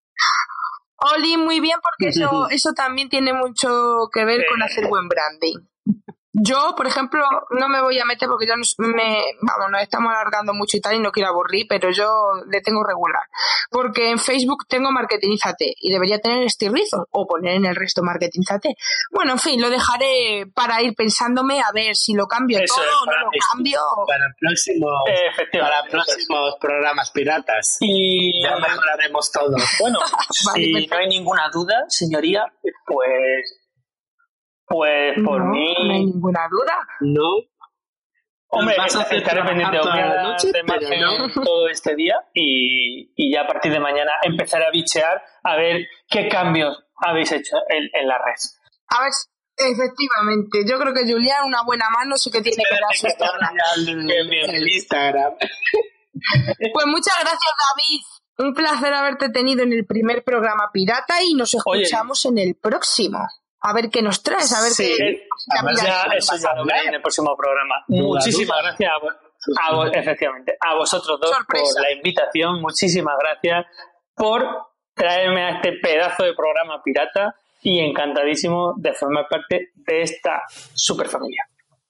Oli, muy bien, porque eso, eso también tiene mucho que ver con hacer buen branding. Yo, por ejemplo, no me voy a meter porque yo no, me, vamos, nos estamos alargando mucho y tal y no quiero aburrir, pero yo le tengo regular. Porque en Facebook tengo Marketingízate y debería tener estirrizos o poner en el resto Marketingízate. Bueno, en fin, lo dejaré para ir pensándome a ver si lo cambio Eso todo es, o no para lo mí. cambio. Para próximos, Eh, para efectivamente. próximos programas piratas. Y Ya mejoraremos todo. bueno, Vale, si perfecto. no hay ninguna duda, señoría, pues, pues por no, mí, no hay ninguna duda. No. hombre, Vas a hacer estaré pendiente trabajar toda la de, noche, de pero margen no. todo este día y, y ya a partir de mañana empezaré a bichear a ver qué cambios habéis hecho en, en la red. A ver, efectivamente, yo creo que Julián una buena mano sí que tiene que dar sus tablas. Bien, bien. El Instagram. Pues muchas gracias, David. Un placer haberte tenido en el primer programa pirata y nos escuchamos en el próximo. A ver qué nos traes, a ver Sí, qué... además ya, eso ya lo veré en el próximo programa. Duda, Muchísimas duda. gracias a, vos- a vos, efectivamente, a vosotros dos Sorpresa. por la invitación. Muchísimas gracias por traerme a este pedazo de programa pirata y encantadísimo de formar parte de esta super familia.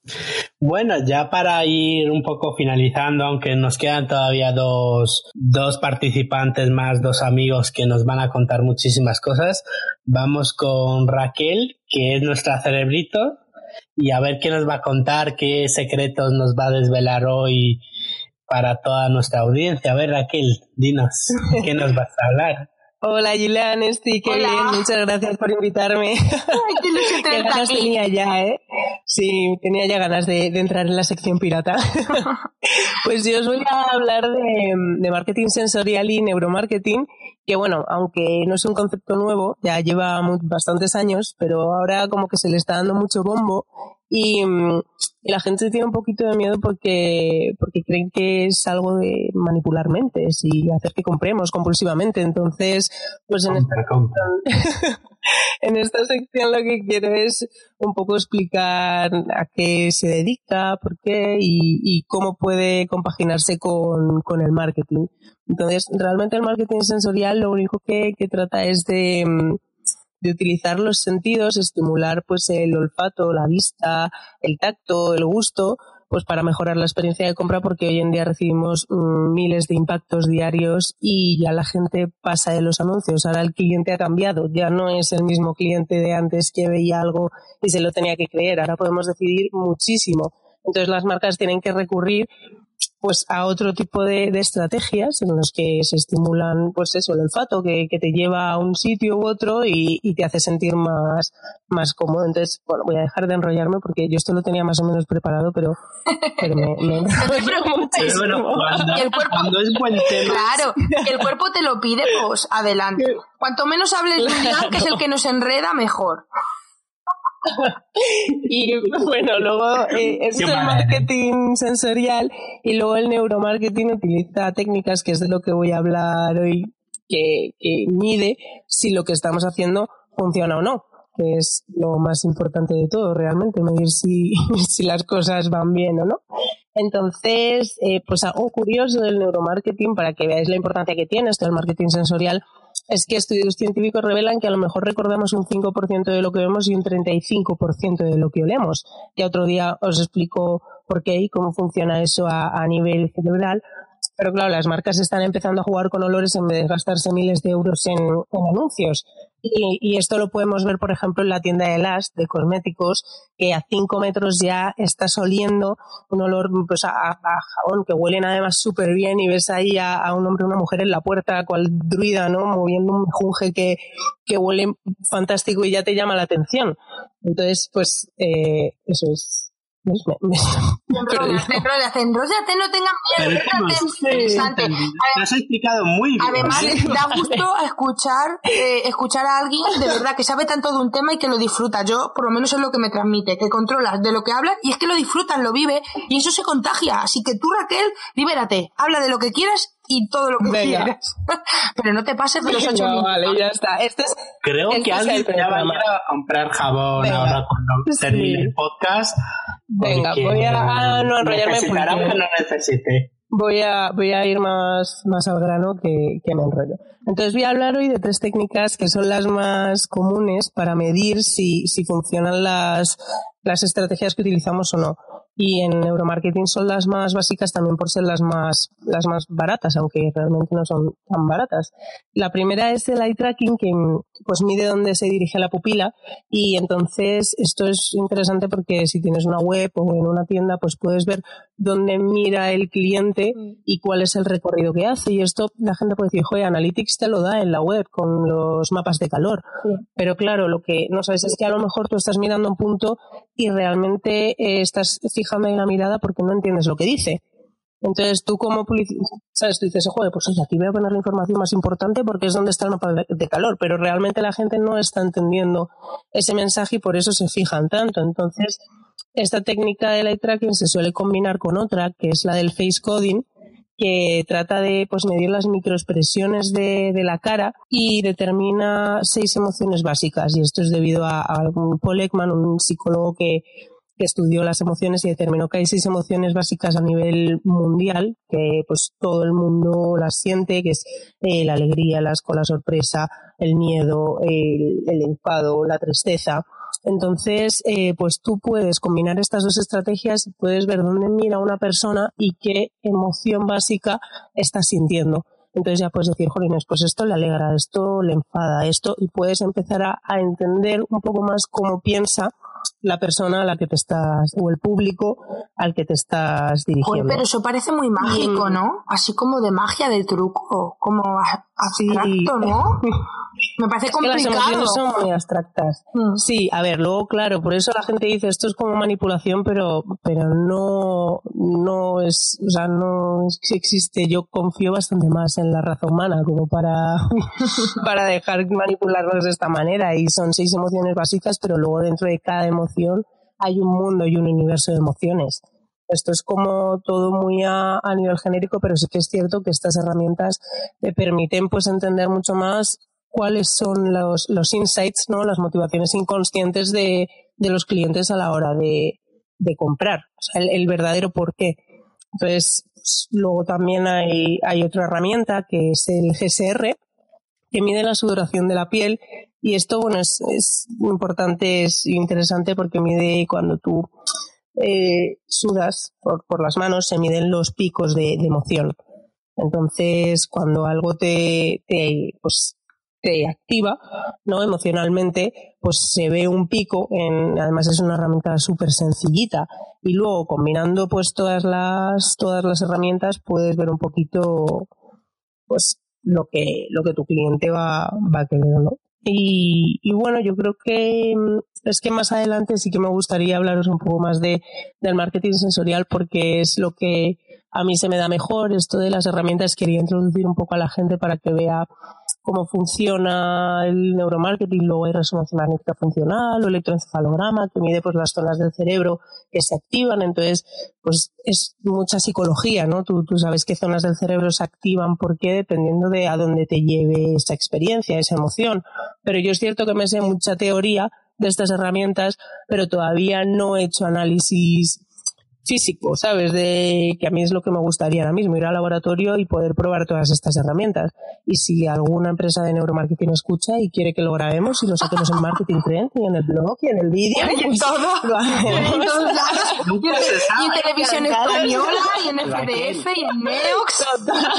Bueno, ya para ir un poco finalizando, aunque nos quedan todavía dos, dos participantes más, dos amigos que nos van a contar muchísimas cosas, vamos con Raquel, que es nuestra cerebrito, y a ver qué nos va a contar, qué secretos nos va a desvelar hoy para toda nuestra audiencia. A ver, Raquel, dinos, ¿qué nos vas a hablar? Hola, Julián, estoy qué Hola. bien, muchas gracias por invitarme. Ay, qué ilusión Qué tenerte ganas aquí. tenía ya, ¿eh? Sí, tenía ya ganas de, de entrar en la sección pirata. Pues yo os voy a hablar de, de marketing sensorial y neuromarketing, que bueno, aunque no es un concepto nuevo, ya lleva muy, bastantes años, pero ahora como que se le está dando mucho bombo y, y la gente tiene un poquito de miedo porque, porque creen que es algo de manipular mentes y hacer que compremos compulsivamente. Entonces, pues en esta, en esta sección lo que quiero es un poco explicar a qué se dedica, por qué y, y cómo puede compaginarse con, con el marketing. Entonces, realmente el marketing sensorial lo único que, que trata es de, de utilizar los sentidos, estimular pues el olfato, la vista, el tacto, el gusto, pues para mejorar la experiencia de compra, porque hoy en día recibimos mmm, miles de impactos diarios y ya la gente pasa de los anuncios. Ahora el cliente ha cambiado, ya no es el mismo cliente de antes que veía algo y se lo tenía que creer. Ahora podemos decidir muchísimo. Entonces las marcas tienen que recurrir pues a otro tipo de, de estrategias en los que se estimulan pues eso, el olfato que, que te lleva a un sitio u otro y, y te hace sentir más, más cómodo. Entonces, bueno, voy a dejar de enrollarme porque yo esto lo tenía más o menos preparado, pero, pero me, me enrollo muchísimo. Pero bueno, cuando, El cuerpo- cuando es buen tema. Claro, el cuerpo te lo pide, pues adelante. Cuanto menos hables Julián, que es el que nos enreda, mejor. Y bueno, luego eh, esto es el marketing sensorial y luego el neuromarketing utiliza técnicas, que es de lo que voy a hablar hoy, que, que mide si lo que estamos haciendo funciona o no, que es lo más importante de todo realmente, medir si, si las cosas van bien o no. Entonces, eh, pues algo curioso del neuromarketing, para que veáis la importancia que tiene esto del marketing sensorial, es que estudios científicos revelan que a lo mejor recordamos un cinco por ciento de lo que vemos y un treinta y cinco por ciento de lo que olemos. Ya otro día os explico por qué y cómo funciona eso a, a nivel cerebral. Pero claro, las marcas están empezando a jugar con olores en vez de gastarse miles de euros en, en anuncios. Y, y esto lo podemos ver, por ejemplo, en la tienda de Lush, de cosméticos, que a cinco metros ya estás oliendo un olor pues, a, a jabón, que huelen además súper bien, y ves ahí a, a un hombre o una mujer en la puerta, cual druida, ¿no? Moviendo un mejunje que, que huele fantástico y ya te llama la atención. Entonces, pues, eh, eso es. Me, me, Enróllate, enróllate, enróllate, no tengas Pero miedo, es que no, fíjate, sí, interesante. entendido. Lo has explicado muy bien. Además, ¿Sí? da gusto escuchar eh, escuchar a alguien de verdad que sabe tanto de un tema y que lo disfruta. Yo, por lo menos, es lo que me transmite, que controlas de lo que hablas y es que lo disfrutas, lo vives y eso se contagia. Así que tú, Raquel, libérate, habla de lo que quieras y todo lo que Venga. quieras. Pero no te pases de los ocho no, minutos. vale, ya está. Este es, Creo este que es alguien el ya va a programa. ir a comprar jabón Venga. ahora cuando Sí. termine el podcast. Venga, porque voy a no enrollarme necesitará porque- aunque no necesite. Voy a, voy a ir más, más al grano que, que me enrollo. Entonces voy a hablar hoy de tres técnicas que son las más comunes para medir si, si funcionan las, las estrategias que utilizamos o no. Y en neuromarketing son las más básicas también por ser las más, las más baratas, aunque realmente no son tan baratas. La primera es el eye tracking, que pues mide dónde se dirige la pupila, y entonces esto es interesante porque si tienes una web o en una tienda, pues puedes ver dónde mira el cliente y cuál es el recorrido que hace. Y esto la gente puede decir, joder, Analytics te lo da en la web con los mapas de calor. Sí. Pero claro, lo que no sabes es que a lo mejor tú estás mirando un punto y realmente eh, estás fijando ahí la mirada porque no entiendes lo que dice. Entonces tú como publicista, ¿sabes? Tú dices, joder, pues oye, aquí voy a poner la información más importante porque es donde está el mapa de, de calor, pero realmente la gente no está entendiendo ese mensaje y por eso se fijan tanto. Entonces, esta técnica del eye tracking se suele combinar con otra, que es la del face coding, que trata de pues medir las microexpresiones de, de la cara y determina seis emociones básicas. Y esto es debido a, a Paul Ekman, un psicólogo que, que estudió las emociones y determinó que hay seis emociones básicas a nivel mundial, que pues todo el mundo las siente, que es eh, la alegría, la, la sorpresa, el miedo, el, el enfado, la tristeza. Entonces, eh, pues tú puedes combinar estas dos estrategias y puedes ver dónde mira una persona y qué emoción básica está sintiendo. Entonces ya puedes decir, jolines, pues esto le alegra, esto le enfada, esto, y puedes empezar a, a entender un poco más cómo piensa la persona a la que te estás, o el público al que te estás dirigiendo. Joder, pero eso parece muy mágico, ¿no? Así como de magia, de truco, como abstracto, sí. ¿no? Me parece es complicado. Que las emociones son muy abstractas. Mm. Sí, a ver, luego, claro, por eso la gente dice esto es como manipulación, pero, pero no, no es, o sea, no es que existe. Yo confío bastante más en la raza humana como para, para dejar manipularnos de esta manera. Y son seis emociones básicas, pero luego dentro de cada emoción hay un mundo y un universo de emociones. Esto es como todo muy a, a nivel genérico, pero sí que es cierto que estas herramientas te permiten pues entender mucho más cuáles son los, los insights, ¿no? Las motivaciones inconscientes de, de los clientes a la hora de, de comprar, o sea, el, el verdadero porqué. Entonces, pues, luego también hay, hay otra herramienta que es el G S R, que mide la sudoración de la piel, y esto, bueno, es, es muy importante, es interesante porque mide cuando tú eh, sudas por, por las manos, se miden los picos de, de emoción. Entonces, cuando algo te, te pues te activa, ¿no? Emocionalmente, pues se ve un pico, en, además es una herramienta súper sencillita, y luego combinando pues todas las todas las herramientas puedes ver un poquito pues lo que lo que tu cliente va, va a querer, ¿no? Y, y bueno, yo creo que es que más adelante sí que me gustaría hablaros un poco más de del marketing sensorial, porque es lo que a mí se me da mejor. Esto de las herramientas quería introducir un poco a la gente para que vea cómo funciona el neuromarketing. Luego hay resonancia magnética funcional o electroencefalograma, que mide pues las zonas del cerebro que se activan. Entonces, pues es mucha psicología, ¿no? Tú, tú sabes qué zonas del cerebro se activan, por qué, dependiendo de a dónde te lleve esa experiencia, esa emoción. Pero yo es cierto que me sé mucha teoría de estas herramientas, pero todavía no he hecho análisis físico, ¿sabes? De que a mí es lo que me gustaría ahora mismo, ir al laboratorio y poder probar todas estas herramientas. Y si alguna empresa de neuromarketing escucha y quiere que lo grabemos y lo saquemos en Marketing Trend y en el blog y en el vídeo, y en pues todo, lo hacemos. Nunca se sabe. Y en televisión española, y en F D F, y en Neox.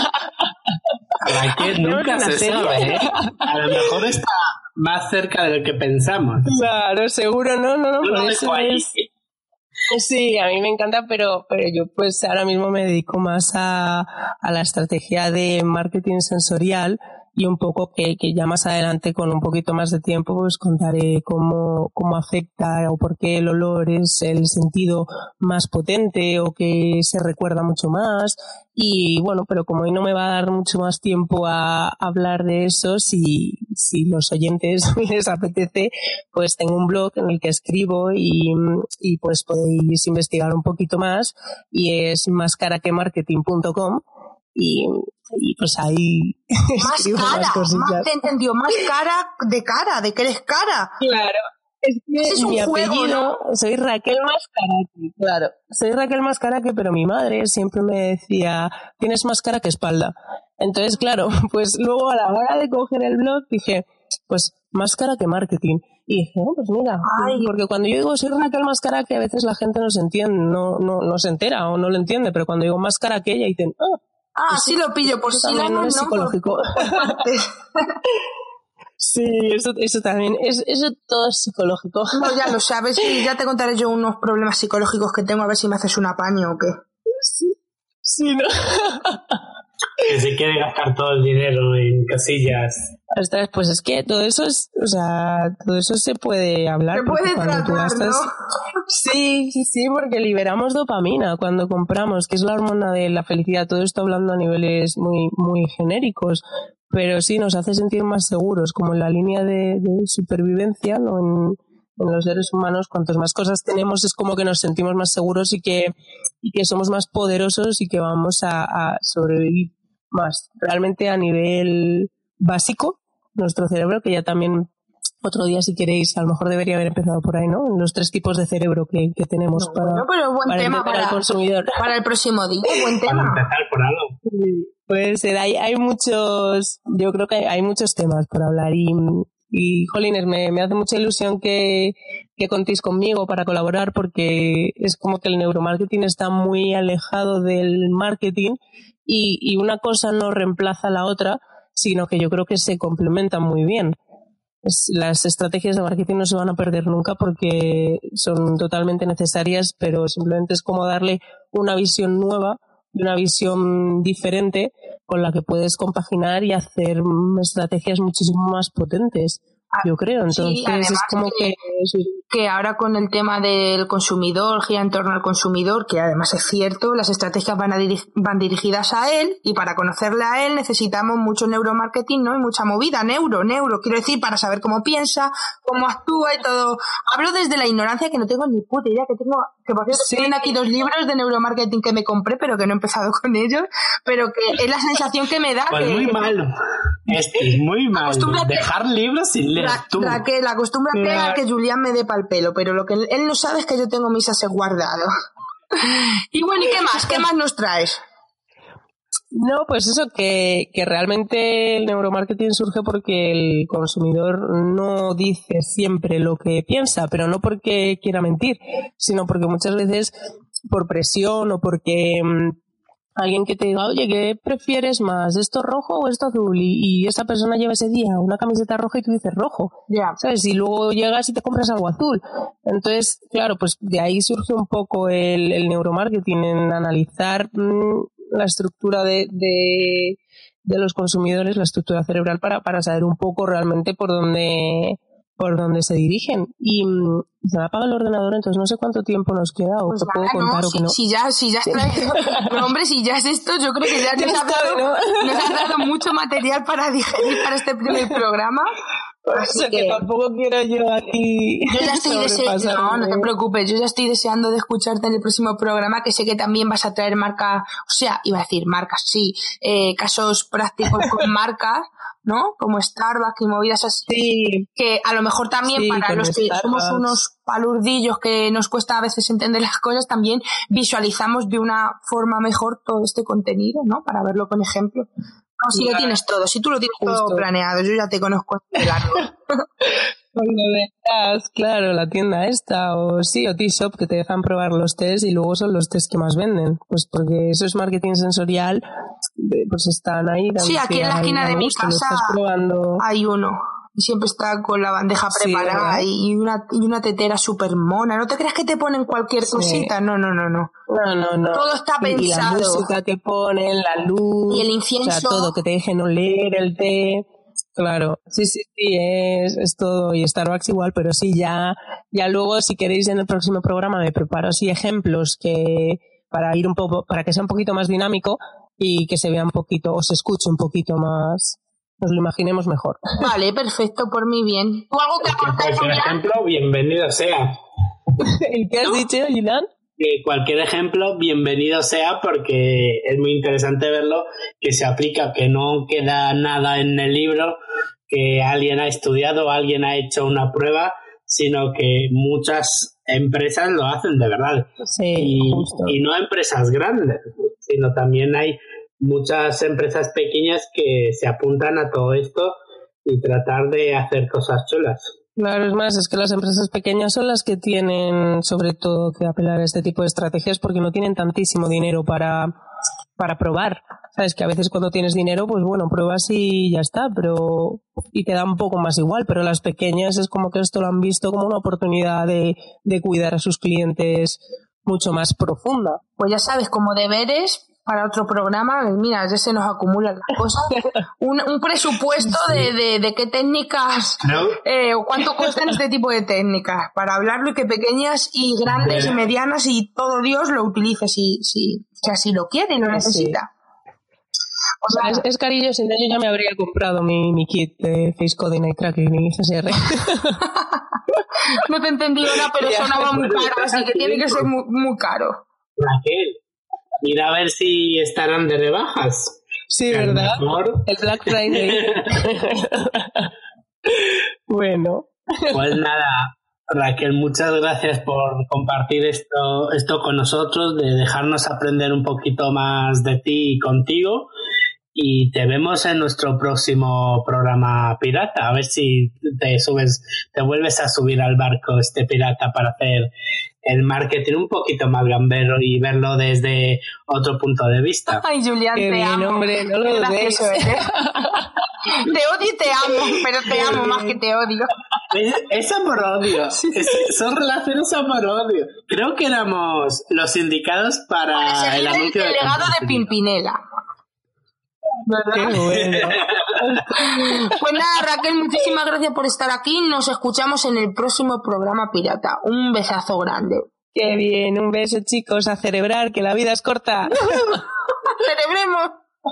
Raquel, nunca se sabe, ¿eh? A lo mejor está más cerca de lo que pensamos. Claro, seguro, no, no, no, Yo por lo eso dejo ahí. es... Sí, a mí me encanta, pero, pero yo pues ahora mismo me dedico más a, a la estrategia de marketing sensorial, y un poco que, que ya más adelante, con un poquito más de tiempo, pues contaré cómo, cómo afecta o por qué el olor es el sentido más potente o que se recuerda mucho más. Y bueno, pero como hoy no me va a dar mucho más tiempo a hablar de eso, si, si los oyentes les apetece, pues tengo un blog en el que escribo y, y pues podéis investigar un poquito más, y es más cara que marketing punto com. Y, y pues ahí más cara, más cosillas. más te entendió, más cara de cara, de que eres cara. Claro, es que es mi un juego, apellido, ¿no? soy Raquel Mascaraque, claro, soy Raquel Mascaraque, pero mi madre siempre me decía, tienes más cara que espalda. Entonces, claro, pues luego a la hora de coger el blog dije, pues más cara que marketing. Y dije, oh, pues mira, Ay. porque cuando yo digo soy Raquel Mascaraque, a veces la gente no se entiende, no, no, no se entera o no lo entiende, pero cuando digo más cara que ella, dicen, ah, Ah, pues sí lo pillo, por eso si también no, no, es no, psicológico. por- por partes. Sí, eso, eso también, es, eso todo es psicológico. No, ya lo sabes, y ya te contaré yo unos problemas psicológicos que tengo, a ver si me haces un apaño o qué. Sí, sí, ¿no? Que se quiere gastar todo el dinero en casillas. Ostras, pues es que todo eso es, o sea, todo eso se puede hablar. Se porque puede cuando tú tratar, gastas- ¿no? Sí, sí, sí, porque liberamos dopamina cuando compramos, que es la hormona de la felicidad. Todo esto hablando a niveles muy, muy genéricos, pero sí nos hace sentir más seguros, como en la línea de, de supervivencia, ¿no? En, en los seres humanos, cuantas más cosas tenemos, es como que nos sentimos más seguros y que, y que somos más poderosos y que vamos a, a sobrevivir más. Realmente a nivel básico, nuestro cerebro, que ya también otro día, si queréis, a lo mejor debería haber empezado por ahí, ¿no? En los tres tipos de cerebro que, que tenemos No, para, bueno, pero buen para tema entender para, al consumidor. para el próximo día, buen Para tema. empezar por algo. Puede ser, hay, hay muchos, yo creo que hay, hay muchos temas por hablar, y, Y, jolines, me, me hace mucha ilusión que, que contéis conmigo para colaborar, porque es como que el neuromarketing está muy alejado del marketing y, y una cosa no reemplaza a la otra, sino que yo creo que se complementan muy bien. Es, las estrategias de marketing no se van a perder nunca porque son totalmente necesarias, pero simplemente es como darle una visión nueva y una visión diferente con la que puedes compaginar y hacer estrategias muchísimo más potentes, yo creo. Entonces sí, es como que, que, que ahora con el tema del consumidor, gira en torno al consumidor, que además es cierto, las estrategias van, a dirig- van dirigidas a él, y para conocerle a él necesitamos mucho neuromarketing, ¿no? Y mucha movida, neuro, neuro, quiero decir, para saber cómo piensa, cómo actúa y todo. Hablo desde la ignorancia, que no tengo ni puta idea, que tengo, que por cierto, sí. Tienen aquí dos libros de neuromarketing que me compré, pero que no he empezado con ellos, pero que es la sensación que me da. Pues que, muy que, malo. Es, es muy malo. Dejar libros sin leer. Ra- tú. Raquel, acostúmbrate claro. a que Julián me dé pa'l pelo, pero lo que él no sabe es que yo tengo mis ases guardados. Y bueno, ¿y qué más? ¿Qué más nos traes? No, pues eso, que, que realmente el neuromarketing surge porque el consumidor no dice siempre lo que piensa, pero no porque quiera mentir, sino porque muchas veces por presión o porque mmm, alguien que te diga, oye, ¿qué prefieres más, esto rojo o esto azul? Y, y esa persona lleva ese día una camiseta roja y tú dices rojo, yeah. ¿sabes? Y luego llegas y te compras algo azul. Entonces, claro, pues de ahí surge un poco el, el neuromarketing, en analizar mmm, la estructura de, de, de los consumidores, la estructura cerebral, para, para saber un poco realmente por dónde... por donde se dirigen. Y mmm, se me apaga el ordenador, entonces no sé cuánto tiempo nos queda, o pues te nada, puedo contar no, o si, que no. Si ya, si ya está, no, hombre, si ya es esto, yo creo que ya nos ha dado, nos ha dado mucho material para digerir para este primer programa. Así o sea, que, que tampoco quiero yo aquí. Yo ya estoy deseando, no, no te preocupes, yo ya estoy deseando de escucharte en el próximo programa, que sé que también vas a traer marcas, o sea, iba a decir marcas, sí, eh, casos prácticos con marcas, ¿no? Como Starbucks y movidas así, sí. Que a lo mejor también sí, para los que Starbucks. Somos unos palurdillos que nos cuesta a veces entender las cosas, también visualizamos de una forma mejor todo este contenido, ¿no? Para verlo con ejemplo. No, si claro. Lo tienes todo, si tú lo tienes Justo. Todo planeado, yo ya te conozco de largo. Cuando dejas, claro, la tienda esta, o sí, o T-Shop, que te dejan probar los test y luego son los test que más venden. Pues porque eso es marketing sensorial, pues están ahí. Sí, aquí en la esquina de mi casa hay uno. Y siempre está con la bandeja preparada, sí, y una y una tetera súper mona. No te creas que te ponen cualquier sí. cosita, no, no, no, no. No, no, no. Todo está pensado. Y la música que ponen, la luz, y el incienso. O sea, todo, que te dejen oler el té. Claro, sí, sí, sí, es, es todo. Y Starbucks igual, pero sí, ya, ya luego, si queréis, en el próximo programa me preparo así ejemplos que para ir un poco, para que sea un poquito más dinámico y que se vea un poquito, o se escuche un poquito más. Nos lo imaginemos mejor. Vale, perfecto, por mí bien. ¿Tú algo que aportar? Cualquier ejemplo, bienvenido sea. ¿El qué has ¿No? dicho, Gilan? Que cualquier ejemplo, bienvenido sea, porque es muy interesante verlo, que se aplica, que no queda nada en el libro, que alguien ha estudiado, alguien ha hecho una prueba, sino que muchas empresas lo hacen de verdad. Sí, y, justo. Y no empresas grandes, sino también hay muchas empresas pequeñas que se apuntan a todo esto y tratar de hacer cosas chulas. Claro, es más, es que las empresas pequeñas son las que tienen sobre todo que apelar a este tipo de estrategias porque no tienen tantísimo dinero para, para probar. Sabes que a veces cuando tienes dinero, pues bueno, pruebas y ya está, pero y te da un poco más igual, pero las pequeñas es como que esto lo han visto como una oportunidad de, de cuidar a sus clientes mucho más profunda. Pues ya sabes, como deberes para otro programa, mira, ya se nos acumulan las cosas. Un, un presupuesto sí. de, de, de qué técnicas ¿No? eh, o cuánto cuestan este tipo de técnicas para hablarlo y que pequeñas y grandes y medianas y todo Dios lo utilice si, si, si así lo quiere y lo necesita. O sea, es, es carillo, sin ello ya me habría comprado mi, mi kit de Face Coding y Tracking y G S R. No te he entendido nada, pero sonaba muy caro, así que tiene que ser muy, muy caro. Raquel, mira a ver si estarán de rebajas. Sí, ¿verdad? Mejor. El Black Friday. Bueno. Pues nada, Raquel, muchas gracias por compartir esto, esto con nosotros, de dejarnos aprender un poquito más de ti y contigo. y te vemos en nuestro próximo programa pirata. A ver si te subes, te vuelves a subir al barco este pirata para hacer el marketing un poquito más gambero y verlo desde otro punto de vista. Ay, Julián, Qué te bien, amo. hombre, no lo dudéis. Te odio y te amo, pero te amo más que te odio. Es, es amor-odio. Sí. Es, son relaciones amor-odio. Creo que éramos los indicados para, Para seguir el el anuncio de delegado de Compartir. Pimpinela. Qué bueno. Pues nada, Raquel, muchísimas gracias por estar aquí. Nos escuchamos en el próximo programa pirata. Un besazo grande. Qué bien, un beso, chicos, a celebrar, que la vida es corta. ¡Celebremos!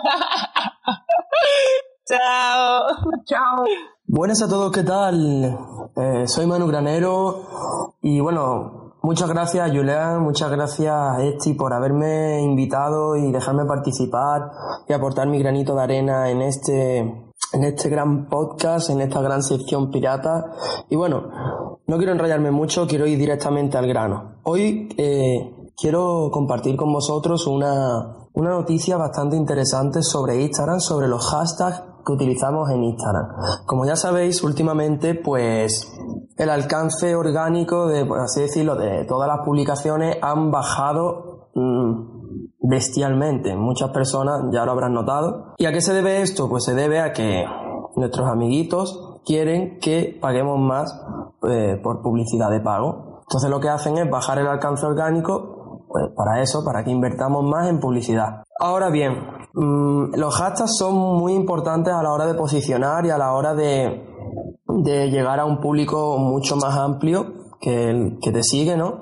Chao. Chao. Buenas a todos, ¿qué tal? Eh, soy Manu Granero y bueno, muchas gracias Julián, muchas gracias Esti por haberme invitado y dejarme participar y aportar mi granito de arena en este, en este gran podcast, en esta gran sección pirata. Y bueno, no quiero enrollarme mucho, quiero ir directamente al grano. Hoy eh, quiero compartir con vosotros una, una noticia bastante interesante sobre Instagram, sobre los hashtags que utilizamos en Instagram. Como ya sabéis, últimamente pues el alcance orgánico de, por así decirlo, de todas las publicaciones han bajado mmm, bestialmente. Muchas personas ya lo habrán notado. ¿Y a qué se debe esto? Pues se debe a que nuestros amiguitos quieren que paguemos más eh, por publicidad de pago. Entonces lo que hacen es bajar el alcance orgánico, pues para eso, para que invertamos más en publicidad. Ahora bien, mmm, los hashtags son muy importantes a la hora de posicionar y a la hora de, de llegar a un público mucho más amplio que el que te sigue, ¿no?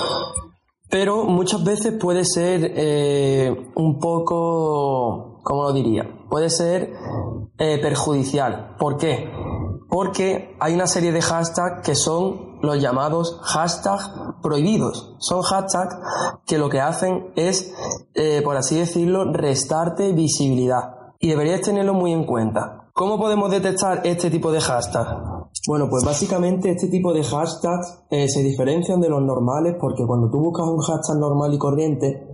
Pero muchas veces puede ser eh, un poco, ¿cómo lo diría? Puede ser eh, perjudicial. ¿Por qué? Porque hay una serie de hashtags que son los llamados hashtags prohibidos. Son hashtags que lo que hacen es, eh, por así decirlo, restarte visibilidad. Y deberías tenerlo muy en cuenta. ¿Cómo podemos detectar este tipo de hashtags? Bueno, pues básicamente este tipo de hashtags eh, se diferencian de los normales porque cuando tú buscas un hashtag normal y corriente,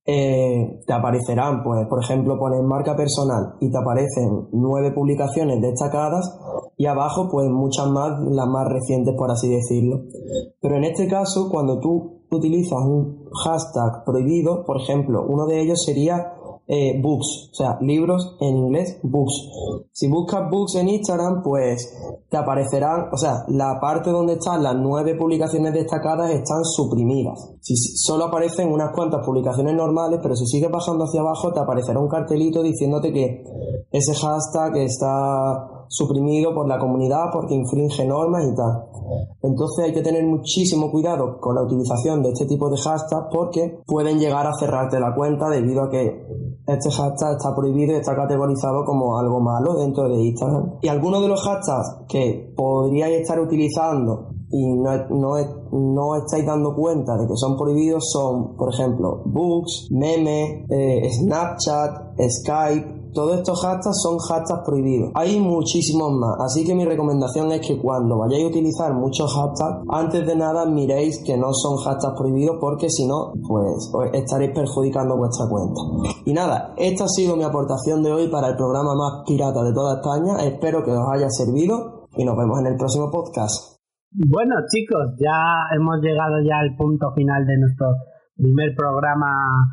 eh, te aparecerán, pues, por ejemplo, pones marca personal y te aparecen nueve publicaciones destacadas y abajo, pues, muchas más, las más recientes, por así decirlo. Pero en este caso, cuando tú utilizas un hashtag prohibido, por ejemplo, uno de ellos sería Eh, books, o sea, libros en inglés, books. Si buscas books en Instagram, pues te aparecerán, o sea, la parte donde están las nueve publicaciones destacadas están suprimidas. Si solo aparecen unas cuantas publicaciones normales, pero si sigues bajando hacia abajo te aparecerá un cartelito diciéndote que ese hashtag está suprimido por la comunidad porque infringe normas y tal. Entonces hay que tener muchísimo cuidado con la utilización de este tipo de hashtags porque pueden llegar a cerrarte la cuenta debido a que este hashtag está prohibido y está categorizado como algo malo dentro de Instagram. Y algunos de los hashtags que podríais estar utilizando y no, no, no estáis dando cuenta de que son prohibidos son, por ejemplo, books, meme, eh, Snapchat, Skype. Todos estos hashtags son hashtags prohibidos. Hay muchísimos más, así que mi recomendación es que cuando vayáis a utilizar muchos hashtags, antes de nada miréis que no son hashtags prohibidos porque si no, pues estaréis perjudicando vuestra cuenta. Y nada, esta ha sido mi aportación de hoy para el programa más pirata de toda España. Espero que os haya servido y nos vemos en el próximo podcast. Bueno, chicos, ya hemos llegado ya al punto final de nuestro primer programa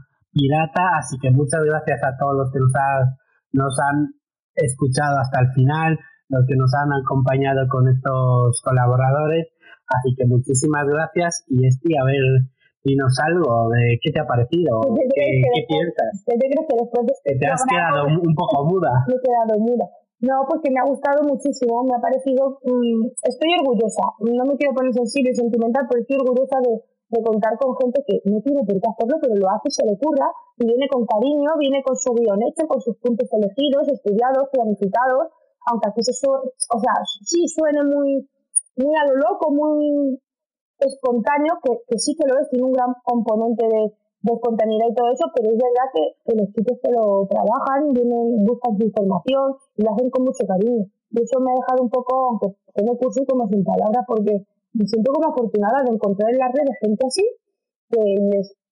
pirata, así que muchas gracias a todos los que nos, ha, nos han escuchado hasta el final, los que nos han acompañado con estos colaboradores, así que muchísimas gracias. Y Esti, a ver, dinos algo de qué te ha parecido, qué, qué piensas. ¿Qué te crees que después de este Te has quedado un, un poco muda. Me he quedado muda. No, porque me ha gustado muchísimo, me ha parecido, mmm, estoy orgullosa, no me quiero poner sensible y sentimental, pero estoy orgullosa de, de contar con gente que no tiene por qué hacerlo, pero lo hace, se le ocurra, y viene con cariño, viene con su guión hecho, con sus puntos elegidos, estudiados, planificados, aunque aquí se suene, o sea, sí suene muy, muy a lo loco, muy espontáneo, que, que sí que lo es, tiene un gran componente de de espontaneidad y todo eso, pero es verdad que, que los chicos que lo trabajan vienen, buscan su información y lo hacen con mucho cariño. Y eso me ha dejado un poco, aunque tengo curso como sin palabras, porque me siento como afortunada de encontrar en las redes gente así, que les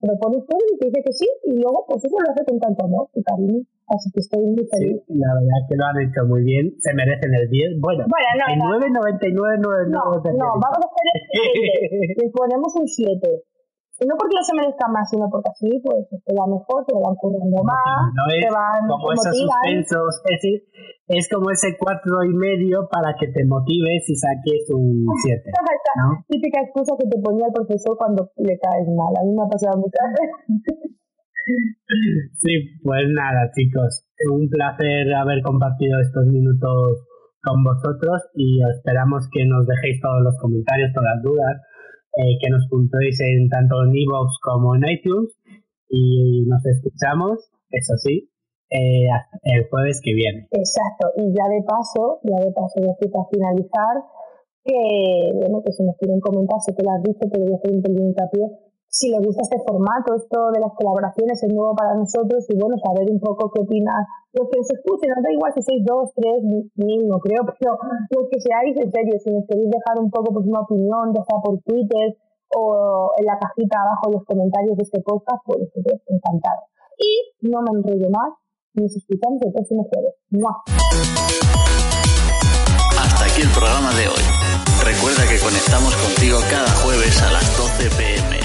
propones todo y te dice que sí, y luego pues eso lo hace con tanto amor y cariño. Así que estoy muy feliz. Sí, la verdad es que lo han hecho muy bien. Se merecen el diez. Bueno, bueno no, el no. nueve noventa y nueve noventa y nueve. No, no, vamos a hacer el siete. Les ponemos un siete. Y no porque no se merezca más, sino porque así pues te va mejor, te van currando más, no es te van como esos suspensos, es, es como ese cuatro y medio para que te motives y saques un siete. ¿No? Típica excusa que te ponía el profesor cuando le caes mal. A mí me ha pasado muchas veces. Sí, pues nada, chicos, un placer haber compartido estos minutos con vosotros y esperamos que nos dejéis todos los comentarios, todas las dudas, eh, que nos puntuéis en tanto en iVoox como en iTunes y nos escuchamos, eso sí, eh, el jueves que viene. Exacto, y ya de paso, ya de paso, ya estoy para finalizar, que bueno, que si nos quieren comentar, sé que lo has dicho, pero voy a hacer un pequeño hincapié. Si les gusta este formato, esto de las colaboraciones es nuevo para nosotros y bueno, saber un poco qué opinan los que nos escuchen, nos da igual si sois dos, tres, mil, no creo, pero los que seáis, en serio, si nos queréis dejar un poco pues una opinión, ya sea por Twitter o en la cajita abajo de los comentarios de este podcast, pues estoy encantado. Y no me enrollo más, nos escuchamos el próximo jueves. ¡Mua! Hasta aquí el programa de hoy. Recuerda que conectamos contigo cada jueves a las doce pm.